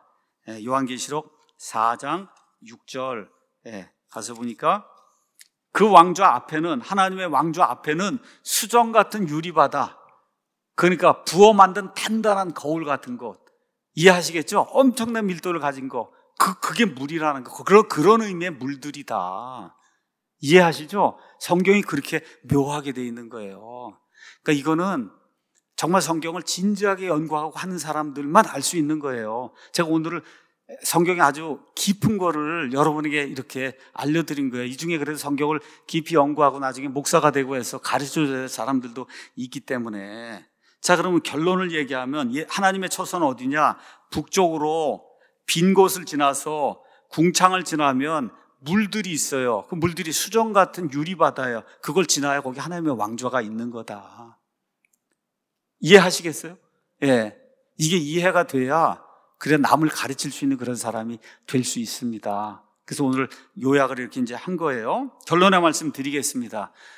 [SPEAKER 1] 요한계시록 사 장 육 절 가서 보니까 그 왕좌 앞에는, 하나님의 왕좌 앞에는 수정 같은 유리바다, 그러니까 부어 만든 단단한 거울 같은 것, 이해하시겠죠? 엄청난 밀도를 가진 거, 그, 그게 물이라는 거. 그런, 그런 의미의 물들이다. 이해하시죠? 성경이 그렇게 묘하게 되어 있는 거예요. 그러니까 이거는 정말 성경을 진지하게 연구하고 하는 사람들만 알 수 있는 거예요. 제가 오늘을 성경이 아주 깊은 거를 여러분에게 이렇게 알려드린 거예요. 이 중에 그래도 성경을 깊이 연구하고 나중에 목사가 되고 해서 가르쳐줘야 될 사람들도 있기 때문에. 자, 그러면 결론을 얘기하면 하나님의 처소는 어디냐? 북쪽으로 빈 곳을 지나서 궁창을 지나면 물들이 있어요. 그 물들이 수정 같은 유리바다예요. 그걸 지나야 거기 하나님의 왕좌가 있는 거다. 이해하시겠어요? 예. 이게 이해가 돼야 그래 남을 가르칠 수 있는 그런 사람이 될 수 있습니다. 그래서 오늘 요약을 이렇게 이제 한 거예요. 결론의 말씀 드리겠습니다.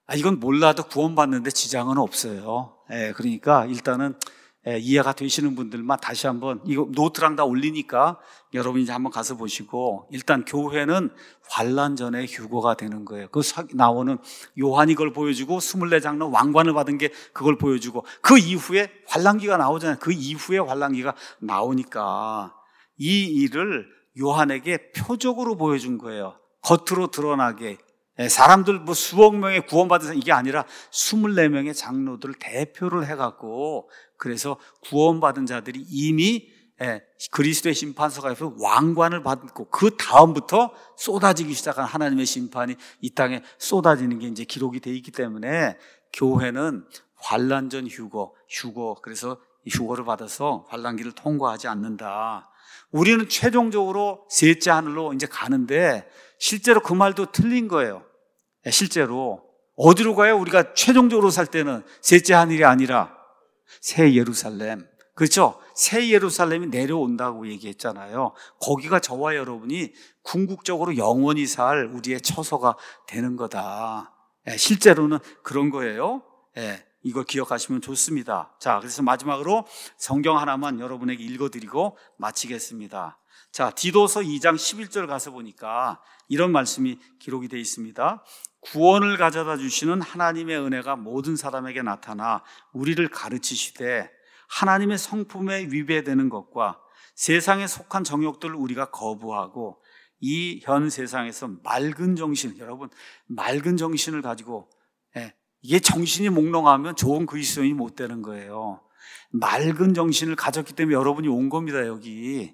[SPEAKER 1] 아, 이건 몰라도 구원받는데 지장은 없어요. 예, 그러니까 일단은 예, 이해가 되시는 분들만 다시 한번 이거 노트랑 다 올리니까 여러분이 이제 한번 가서 보시고, 일단 교회는 환난 전에 휴거가 되는 거예요. 그 나오는 요한이 그걸 보여주고 스물네 장로 왕관을 받은 게 그걸 보여주고, 그 이후에 환난기가 나오잖아요. 그 이후에 환난기가 나오니까 이 일을 요한에게 표적으로 보여준 거예요. 겉으로 드러나게. 사람들 뭐 수억 명의 구원받은 사람, 이게 아니라 스물네 명의 장로들을 대표를 해갖고, 그래서 구원받은 자들이 이미 그리스도의 심판서가 옆에서 왕관을 받고, 그 다음부터 쏟아지기 시작한 하나님의 심판이 이 땅에 쏟아지는 게 이제 기록이 되어 있기 때문에, 교회는 환난 전 휴거, 휴거, 그래서 휴거를 받아서 환난기를 통과하지 않는다. 우리는 최종적으로 셋째 하늘로 이제 가는데, 실제로 그 말도 틀린 거예요. 실제로 어디로 가요? 우리가 최종적으로 살 때는 셋째 하늘이 아니라 새 예루살렘. 그렇죠? 새 예루살렘이 내려온다고 얘기했잖아요. 거기가 저와 여러분이 궁극적으로 영원히 살 우리의 처소가 되는 거다. 실제로는 그런 거예요. 이걸 기억하시면 좋습니다. 자, 그래서 마지막으로 성경 하나만 여러분에게 읽어드리고 마치겠습니다. 자, 디도서 이 장 십일 절 가서 보니까 이런 말씀이 기록이 되어 있습니다. 구원을 가져다 주시는 하나님의 은혜가 모든 사람에게 나타나 우리를 가르치시되, 하나님의 성품에 위배되는 것과 세상에 속한 정욕들을 우리가 거부하고 이 현 세상에서 맑은 정신, 여러분 맑은 정신을 가지고, 예, 이게 정신이 몽롱하면 좋은 그리스도인이 못 되는 거예요. 맑은 정신을 가졌기 때문에 여러분이 온 겁니다. 여기.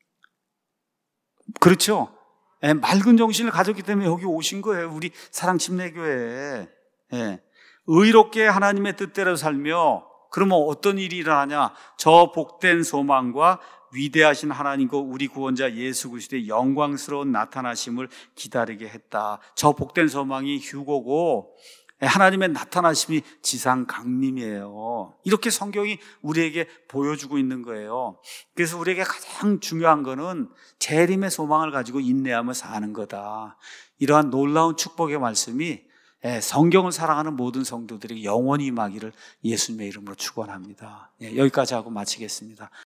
[SPEAKER 1] 그렇죠? 예, 맑은 정신을 가졌기 때문에 여기 오신 거예요. 우리 사랑 침례교회에. 예, 의롭게 하나님의 뜻대로 살며, 그러면 어떤 일이 일어나냐? 저 복된 소망과 위대하신 하나님과 우리 구원자 예수 그리스도의 영광스러운 나타나심을 기다리게 했다. 저 복된 소망이 휴거고, 하나님의 나타나심이 지상 강림이에요. 이렇게 성경이 우리에게 보여주고 있는 거예요. 그래서 우리에게 가장 중요한 거는 재림의 소망을 가지고 인내하며 사는 거다. 이러한 놀라운 축복의 말씀이 성경을 사랑하는 모든 성도들에게 영원히 임하기를 예수님의 이름으로 축원합니다. 여기까지 하고 마치겠습니다.